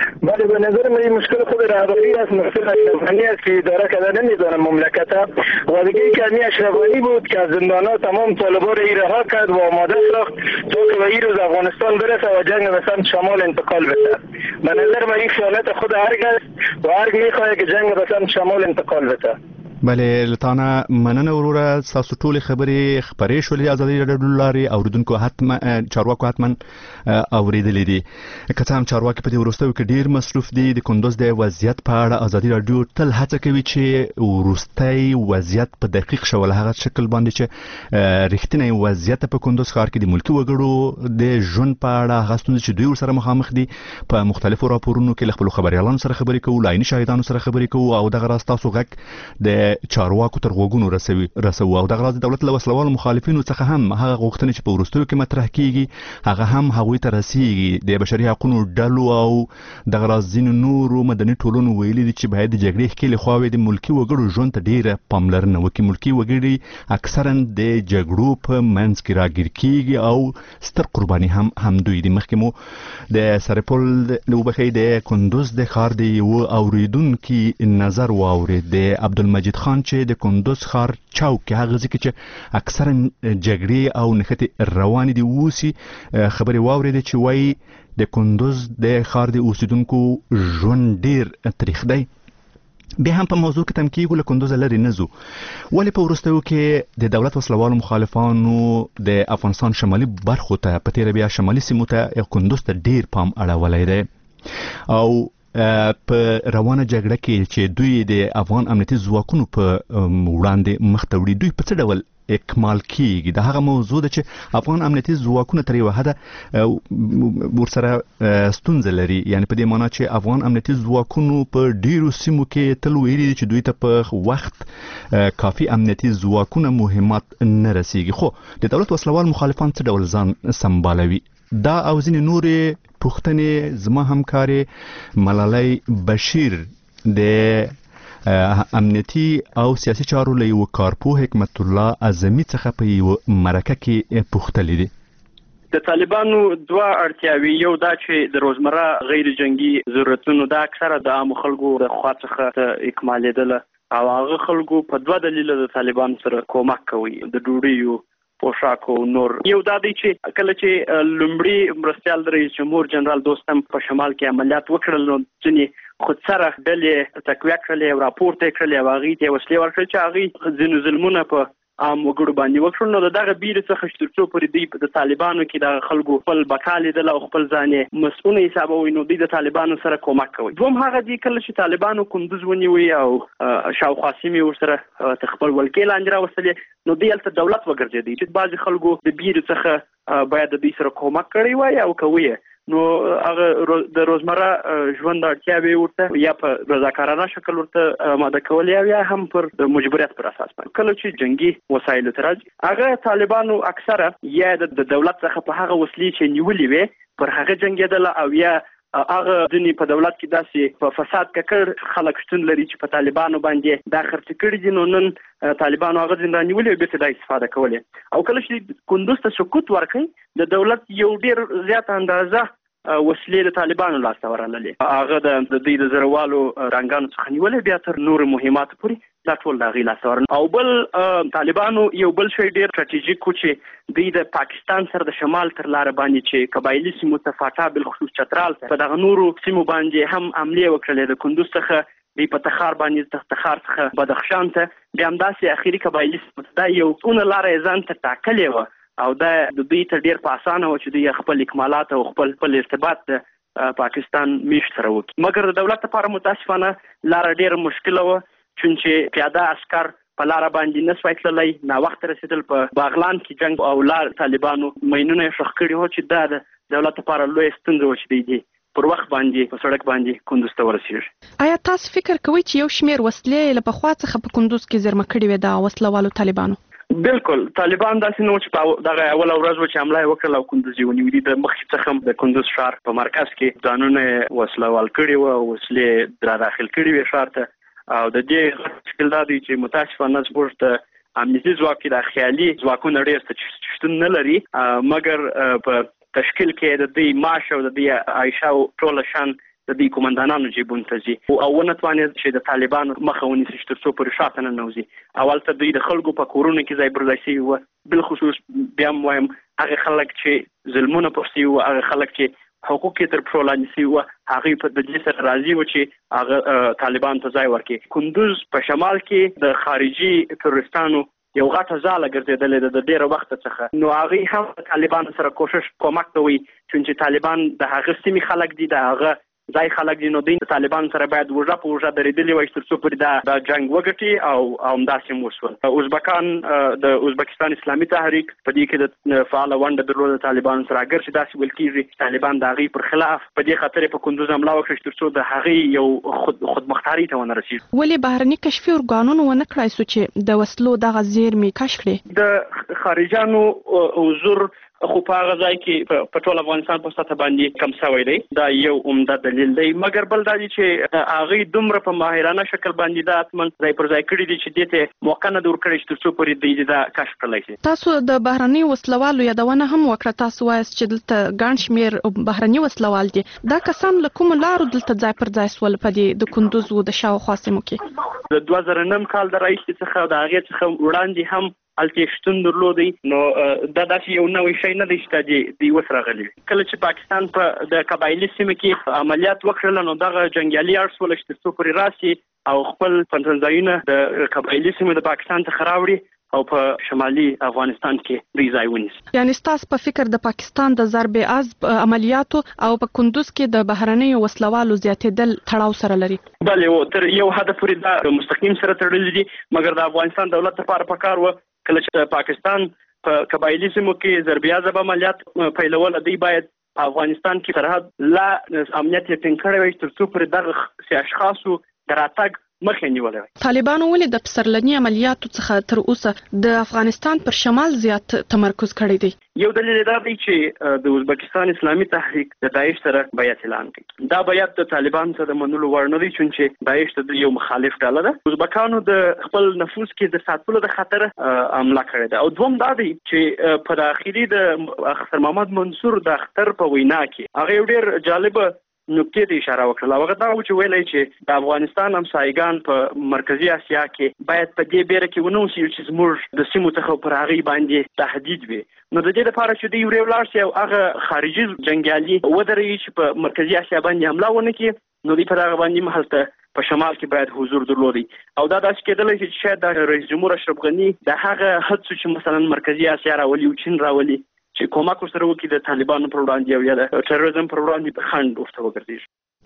بله به نظر من این مشکل خود رهبری است، مشکل اشرفانی است که اداره کردن نمیدونه مملکت و دیگه کمی اشرفانی بود که از زندانها تمام طالبان را رها کرد و آماده ساخت تا که به این روز افغانستان برسه و جنگ به سمت شمال انتقال بده. به نظر من این خیانت خود ارگ است و ارگ میخواد که جنگ به سمت شمال انتقال بده. بله لطانه مننه وروره تاسو ټول خبرې خبرې شولې ازادي راډیو لارې اوریدونکو حتما چارواکو حتما اوریدلې دي که څه هم چارواکي په دې وروستیو کې ډیر مصروف دي د کندوز د وضعیت په اړه ازادي راډیو تل هڅه کوي چې وروستی وضعیت په دقیق شول هغه شکل باندې چې رښتینی وضعیت په کندوز ښار کې د ملکي وګړو د ژوند په اړه هغه ستونزې چې دوی ورسره مخامخ دي په مختلفو راپورونو کې له خپلو خبریالانو سره خبرې کوو له عیني شاهدانو سره خبرې کوو او دغه راز تاسو غږ د چارواکو تر غوږونو رسوي رسو او دغه راز د دولت له وسلوالو مخالفینو څخه هم هغه غوښتنې چې په وروستیو کې مطرح کیږي هغه هم هغوی ته رسیږي د بشري حقوقو ډلو او دغه راز ځینو نورو مدني ټولنو ویلي دي چې باید د جګړې ښکېلې خواوې د ملکي وګړو ژوند ته ډیره پاملرنه وکړي. ملکي وګړي اکثرا د جګړو په منځ کې راګیر کیږي او ستر قرباني هم همدوی دي. مخکې مو د سرپل لوبخې د کندوز د ښار د یو اوریدونکي نظر واورید د عبدالمجید خان چې د کندوز ښار چوک کې هغه ځکه چې اکثرا جګړې او نښتې روانې دي اوسي خبرې واورېدې چې وایي د کندوز د ښار د اوسیدونکو ژوند ډیر تریخ دی. بیا هم په موضوع کې تم کېږو له کندوز لرې نه ځو ولې په وروستیو کې د دولت وسلوالو مخالفانو د افغانستان شمالي برخو ته په تېره بیا شمالي سیمو ته کندوز ته ډیر پام اړولی دی او په روانه جګړه کې چې دوی د افغان امنیتي ځواکونو په وړاندې مخ ته وړي دوی په څه ډول اکمال کیږي د هغه موضوع ده چې افغان امنیتي ځواکونه تر یوه حده ورسره ستونزه لري یعنی په دې معنا چې افغان امنیتي ځواکونو په ډیرو سیمو کې تل ویلي دي چې دوی ته په وخت کافي امنیتي ځواکونه مهمات نه رسیږي خو د دولت وسلوال مخالفان څه ډول ځان سمبالوي دا او ځینې نورې پوښتنې زما همکارې ملالۍ بشیر د امنیتي او سیاسي چارو له یوه کارپوه حکمت الله اعظمي څخه په یوه مرکه کې پوښتلې دي. د طالبانو دوه اړتیاوې یو دا چې د روزمره غیر جنگي ضرورتونو دا اکثره د عامو خلکو د خوا څخه اکمالېدله او هغه خلکو په دوه دلیله د طالبانو سره کومک کوي د ډوډۍ پوشاکو نور. یو دا دی چې کله چې لومړی مرستیال رئیس جمهور جنرال دوستم په شمال کې عملیات وکړل نو ځینې خودسره ډلې تقویه کړلې او راپورته یې کړلې او هغوی ته یې وسلې ورکړل چې هغوی ځینو ظلمونه په عام وګړو باندې وکړل نو د دغه بیرې څخه چې تر څو پورې دوی د طالبانو کې د خلکو خپل بقا لیدله او خپل ځان یې مسؤل حسابوي نو دوی د طالبانو سره کومک کوي. دوم هغه دی کله چې طالبانو کندوز ونیوي او شاوخوا سیمې ورسره تر خپل ولکې لاندې راوستلې نو دوی هلته دولت وګرځېدی چې بعضې خلکو د بیرې څخه باید د دوی سره کومک کړی وای او کوي نو هغه د روزمره ژوند اړتیاوې ورته یا په رضاکارانه شکل ورته آماده کول یا هم پر د مجبوریت پر اساس باندې کله چې جنگي وسایلو ته راځي هغه طالبانو اکثره یا د دولت څخه په هغه وسلې چې نیولې وي پر هغه جنګېدله او یا هغه ځینې په دولت کې داسې په فساد ککړ خلک شتون لري چې په طالبانو باندې دا خرڅ کړي دي نو نن طالبانو هغه ځین رانیولې او بېرته دا استفاده کولې او کله چې کندوز ته سقوط ورکړي د دولت یو ډېر زیاته اندازه وسلې د طالبانو لاسته ورغللې هغه د دوی د زړوالو رنګانو څخه نیولې بیا تر نورو مهماتو پورې دا ټول د هغوی لاسته ورغلل او بل طالبانو یو بل شی ډېر سټراټیژیک و چې دوی د پاکستان سره د شمال تر لاره باندې چې قبایلي سیمو ته فاټا بالخصوص چترال ته په دغه نورو سیمو باندې هم حملې وکړلې د کندوز څخه دوی په تخار باندې تخار څخه بدخشان ته بیا همداسې اخري قبایلي سیمو ته دا یو څونه لاره یې ځان ته ټاکلې وه او دا د دوی ته ډېر په اسانه و چې دوی خپل اکمالات او خپل خپل ارتباط د پاکستان میشت سره وکړي مګر د دولت لپاره متاسفانه لاره ډېره مشکله وه چونچې پیاده عسکر په لاره باندې نه سوای تللی ناوخته رسېدل په باغلان کې جنګ او لار طالبانو مینونه یې ښخ کړي وو چې دا د دولت لپاره لویه ستونزه وه چې دوی دې پر وخت باندې په سړک باندې کندوز ته ورسېږي. آیا تاسو فکر کوئ چې یو شمېر وسلې له پخوا څخه په کندوز کې زېرمه کړې وې د وسله والو طالبانو؟ بالکل طالبان داسې نه و چې په دغه اوله ورځ و چې حمله یې وکړله او کندوز یې ونیولي د مخکې څخه د کندوز ښار په مرکز کې ځانونه یې وسله وال کړي وه وسلې را داخل کړي وې ښار ته او د دې مشکل دا دی چې متاسفانه زموږ د امنیتي ځواک کې د خیالي ځواکونه ډېر شتون نه لري مګر په تشکیل کې د دوی معاش او د دوی عایشه او ټوله شان د دې کومندانانو جیبون ته ځي او ونه تواني چې د طالبانو مخه ونیسي چې تر څو پورې شاته نه نوځي. اول ته دوی د خلکو په کورونو کې ځای پر ځای شوي وو، بالخصوص بیا هم وایم هغه خلک چې ظلمونه پر شوي وو، هغه خلک چې حقوق یې تر پښو لاندې شوي وو، هغوی په د دې سره راضي وو چې هغه طالبان ته ځای ورکړي. کندوز په شمال کې د خارجي تروریستانو یو غټه ځاله ګرځېدلې ده د ډېره وخته څخه، نو هغوی هم د طالبانو سره کوشش کومک کوي چې طالبان د هغه سیمې خلک دي، د هغه ځای خلک دي، نو دوی د طالبانو سره باید وژه په وژه درېدلي وای تر څو پورې دا جنګ وګټي او همداسې هم وشول. ازبکان د ازبکستان اسلامي تحریک په دې کې د فعاله ونډه درلوده طالبانو سره، اگر چې داسې ویل کېږي طالبان د هغوی پر خلاف په دې خاطر په کندوز حمله وکړي تر څو د هغوی یو خود خودمختاري ته ونه رسېږي. ولې بهرني کشفي ارګانونو ونه کړای سو چې د وسلو دغه زیرمې کشف کړي؟ د خارجانو حضور خو په هغه ځای کې په ټول افغانستان په سطح باندې کم شوی دی، دا یو عمده دلیل دی. مګر بل دا دی چې هغوی دومره په ماهرانه شکل باندې دا حتمن ځای پر ځای کړي دي چې دې ته موقع نه ده ورکړې چې تر څو پورې دوی دا کشف کړلی شي. تاسو د بهرني وسلوالو یادونه هم وکړه، تاسو وایاست چې دلته ګڼ شمېر بهرني وسلوال دي. دا کسان له کومو لارو دلته ځای پر ځای سول په دې د کندوز و د شاوخوا سیمو کې؟ د دوه زره نهم کال د راهیسې څخه د هغې څخه وړاندې هم هلته شتون درلودی، نو دا داسې یو نوی شی نه دی چې دوی اوس راغلي. کله چې پاکستان په د قبایلي سیمه کې عملیات وکړل نو دغه جنګیالي اړ شول چې تر څو پورې راسي او خپل پنځنځایونه د قبایلي سیمه د پاکستان څخه راوړي او په شمالي افغانستان کې دوی ځای ونیسي. یعنی ستاسو په فکر د پاکستان د ضرب عزب عملیاتو او په کندوز کې د بهرنیو وسلوالو زیاتېدل تړاو سره لري؟ بلې، تر یو حد پورې دا مستقیم سره تړلي دي، مګر د افغانستان دولت لپاره پکار و کله چې پاکستان په قبایلي سیمو کې ضرب عزب عملیات پیلول، دوی باید په افغانستان کې سرحد لا امنیت یې ټینګ کړی وي تر څو پورې دغه سي اشخاصو د راتګ مخه نیولې وي. طالبانو ولې د پسرلني عملیاتو څخه تر اوسه د افغانستان پر شمال زیات تمرکز کړی دی؟ یو دلیل دا دی چې د ازبکستان اسلامي تحریک د داعش سره بیعت اعلان کړي. دا بیعت د طالبان سره د منلو وړ نه دی چې داعش ته یو مخالف ډله ده. ازبکانو د خپل نفوذ کې د ساتلو د خاطر حمله کړې ده. او دوم دا دی چې په داخلي د اختر محمد منصور د اختر په وینا کې هغه یو ډېر جالبه نکته ته اشاره وکړه. هغه دا و چې ویلای چې د افغانستان همسایګان په مرکزی اسیا کې باید په دې بیره کې ونه اوسي چې زموږ د سیمو څخه پر هغه باندې تهدید وي. نو د دې لپاره چې دوی ورې ولاړ شي او هغه خارجي جنګیالي ودرېږي چې په مرکزی اسیا باندې حمله ونه کړي، نو دوی پر هغه باندې هلته په شمال کې باید حضور درلودي. او دا داسې کېدلی چې شاید د رئیس جمهور اشرف غني د هغه هڅو چې مثلا مرکزی اسیا راولي او چین راولي چې کومک سره وکړي د طالبانو پر وړاندې او یا د تروریزم پر وړاندې خنډ ورته وګرځي.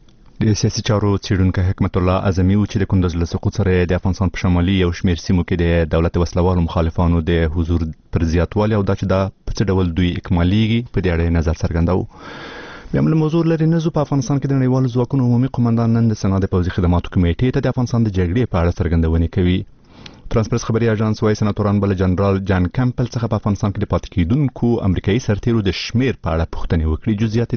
د سیاسي چارو څېړونکی حکمت الله اعظمي و چې د کندوز له سقوط سره د افغانستان په شمالي یو شمېر سیمو کې د دولت وسلوالو مخالفانو د حضور پر زیاتوالي او دا چې دا په څه ډول دوی اکمالیږي په دې اړه نظر څرګنداوه. بیا هم له موضوع لرې نه ځو. په افغانستان کې د نړیوالو ځواکونو عمومي قومندان نن د سنا د پوځي خدماتو کمیټې ته د افغانستان د جګړې په اړه څرګندونې کوي. ترانسپرس خبري اژانس وايي سناتوران بل جنرال جان کمپل څخه په افغانستان کې د پاتې کېدونکو امریکایي سرتیرو د شمیر په اړه پوښتنې وکړي. جزئیات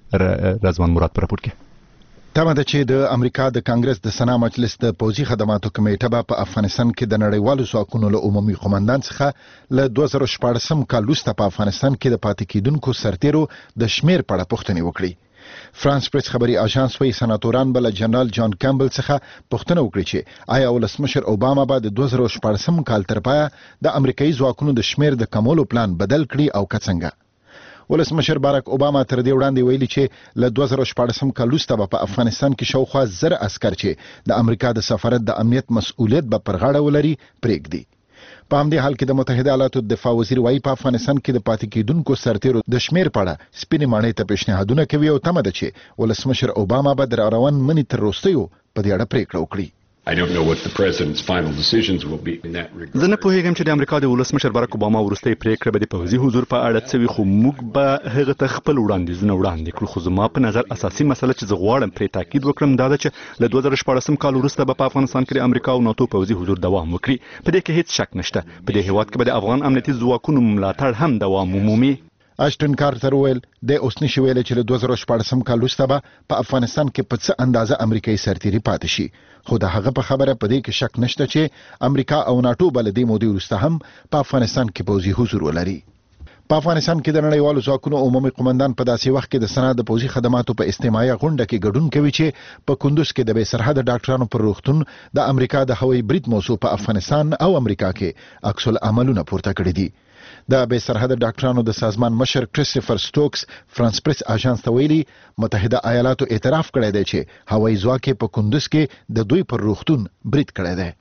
د رضوان مراد پر راپور کې. تمه ده چې د امریکا د کانګرس د سنا مجلس د پوځي خدماتو کمیټه به په افغانستان کې د نړیوالو ځواکونو له عمومي قومندان څخه له دوه زره شپاړسم کال وروسته په افغانستان کې د پاتې کېدونکو سرتیرو د شمیر په اړه پوښتنې وکړي. فرانس پریس خبري اژانس وايي سناتوران بل جنرال جان کمبل څخه پوښتنه وکړي چې آیا ولسمشر اوباما به د دوه زره شپاړسم کال تر پایه د امریکایي ځواکونو د شمیر د کمولو پلان بدل کړي او که څنګه. ولسمشر باراک اوباما تر دې وړاندې ویلي چې له دوه زره شپاړسم کال وروسته به په افغانستان کې شاوخوا زر عسکر چې د امریکا د سفارت د امنیت مسؤلیت به پر غاړه ولري پرېږدي. په همدې حال کې د متحده ایالاتو دفاع وزیر وايي په افغانستان کې د پاتې کېدونکو سرتیرو د شمیر په اړه سپینې ماڼۍ ته پیشنهادونه کوي او تمه ده چې ولسمشر اوباما به د راروان مني تر وروستیو په دې اړه پریکړه وکړي. I don't know what the president's final decisions will be in that regard. زه نه پوهیږم چې د امریکا د ولسمشر باراک اوباما وروستۍ پریکړه به د پوځي حضور په اړه څه وي، خو موږ به هغه ته خپل وړاندیزونه وړاندې کړو. خو زما په نظر اساسي مسله چې زه غواړم پرې تاکید وکړم دا ده چې له دوه زره شپاړسم کال وروسته به په افغانستان کې د امریکا او ناتو پوځي حضور دوام وکړي. په دې کې هیڅ شک نشته. په دې هېواد کې به د افغان امنیتي ځواکونو ملاتړ هم دوام ومومي. اشټن کارتر ویل د اوس نشي ویل چې له دوه زره شپاړسم کال وروسته به په افغانستان کې په څه اندازه امریکایي سرتیري پاتې شي، خو د هغه په خبره په دې کې شک نشته چې امریکا او ناتو بل دې مودې وروسته هم په افغانستان کې پوځي حضور ولري. په افغانستان کې د نړیوالو ځواکونو عمومي قومندان په داسې وخت کې د سنا د پوځي خدماتو په استماعي غونډه کې ګډون کوي چې په کندوز کې د بې سرحده ډاکټرانو پر روغتون د امریکا د هوایي برید موضوع په افغانستان او امریکا کې عکس العملونه پورته کړي دي. د بې سرحده ډاکټرانو د سازمان مشر کریسټوفر سټوکس فرانس پریس اژانس ته ویلي متحده ایالاتو اعتراف کړی دی چې هوایي ځواک په کندوز کې د دوی پر روغتون برید کړی دی.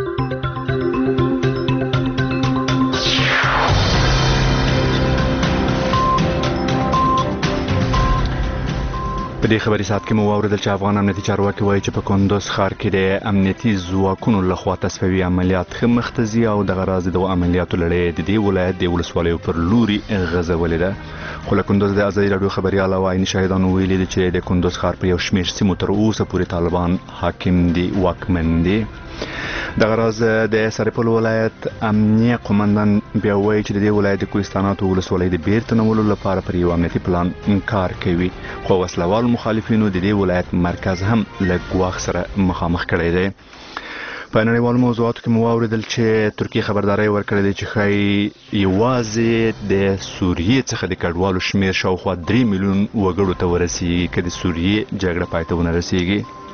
په دې خبري ساعت کې مو واوریدل چې افغان امنیتي چارواکي وایي چې په کندوز ښار کې د امنیتي ځواکونو لخوا تصفیوي عملیات ښه مخته ځي او دغه راز د دغو عملیاتو لړۍ د دې ولایت د ولسوالیو پر لوري غځولې ده. خو له کندوز د ازادي راډیو خبريال او عیني شاهدانو ویلي دي چې د کندوز ښار په یو شمېر سیمو تر اوسه پورې طالبان حاکم دي واکمن دي. دغه راز د سرپل ولایت امنیه قومندان بیا وایي چې د دې ولایت د کوهستاناتو ولسوالۍ د بیرته نولو لپاره پر یو امنیتي پلان کار کوي، خو وسلوال مخالفینو د دې ولایت مرکز هم له ګواښ سره مخامخ کړی دی. په نړیوالو موضوعاتو کې مو واوریدل چې ترکیه خبرداری ورکړې ده چې ښایي یوازې د سوریې څخه د کډوالو شمېر شاوخوا درې میلیون وګړو ته ورسیږي که د سوریې جګړه پای ته ونه رسیږي.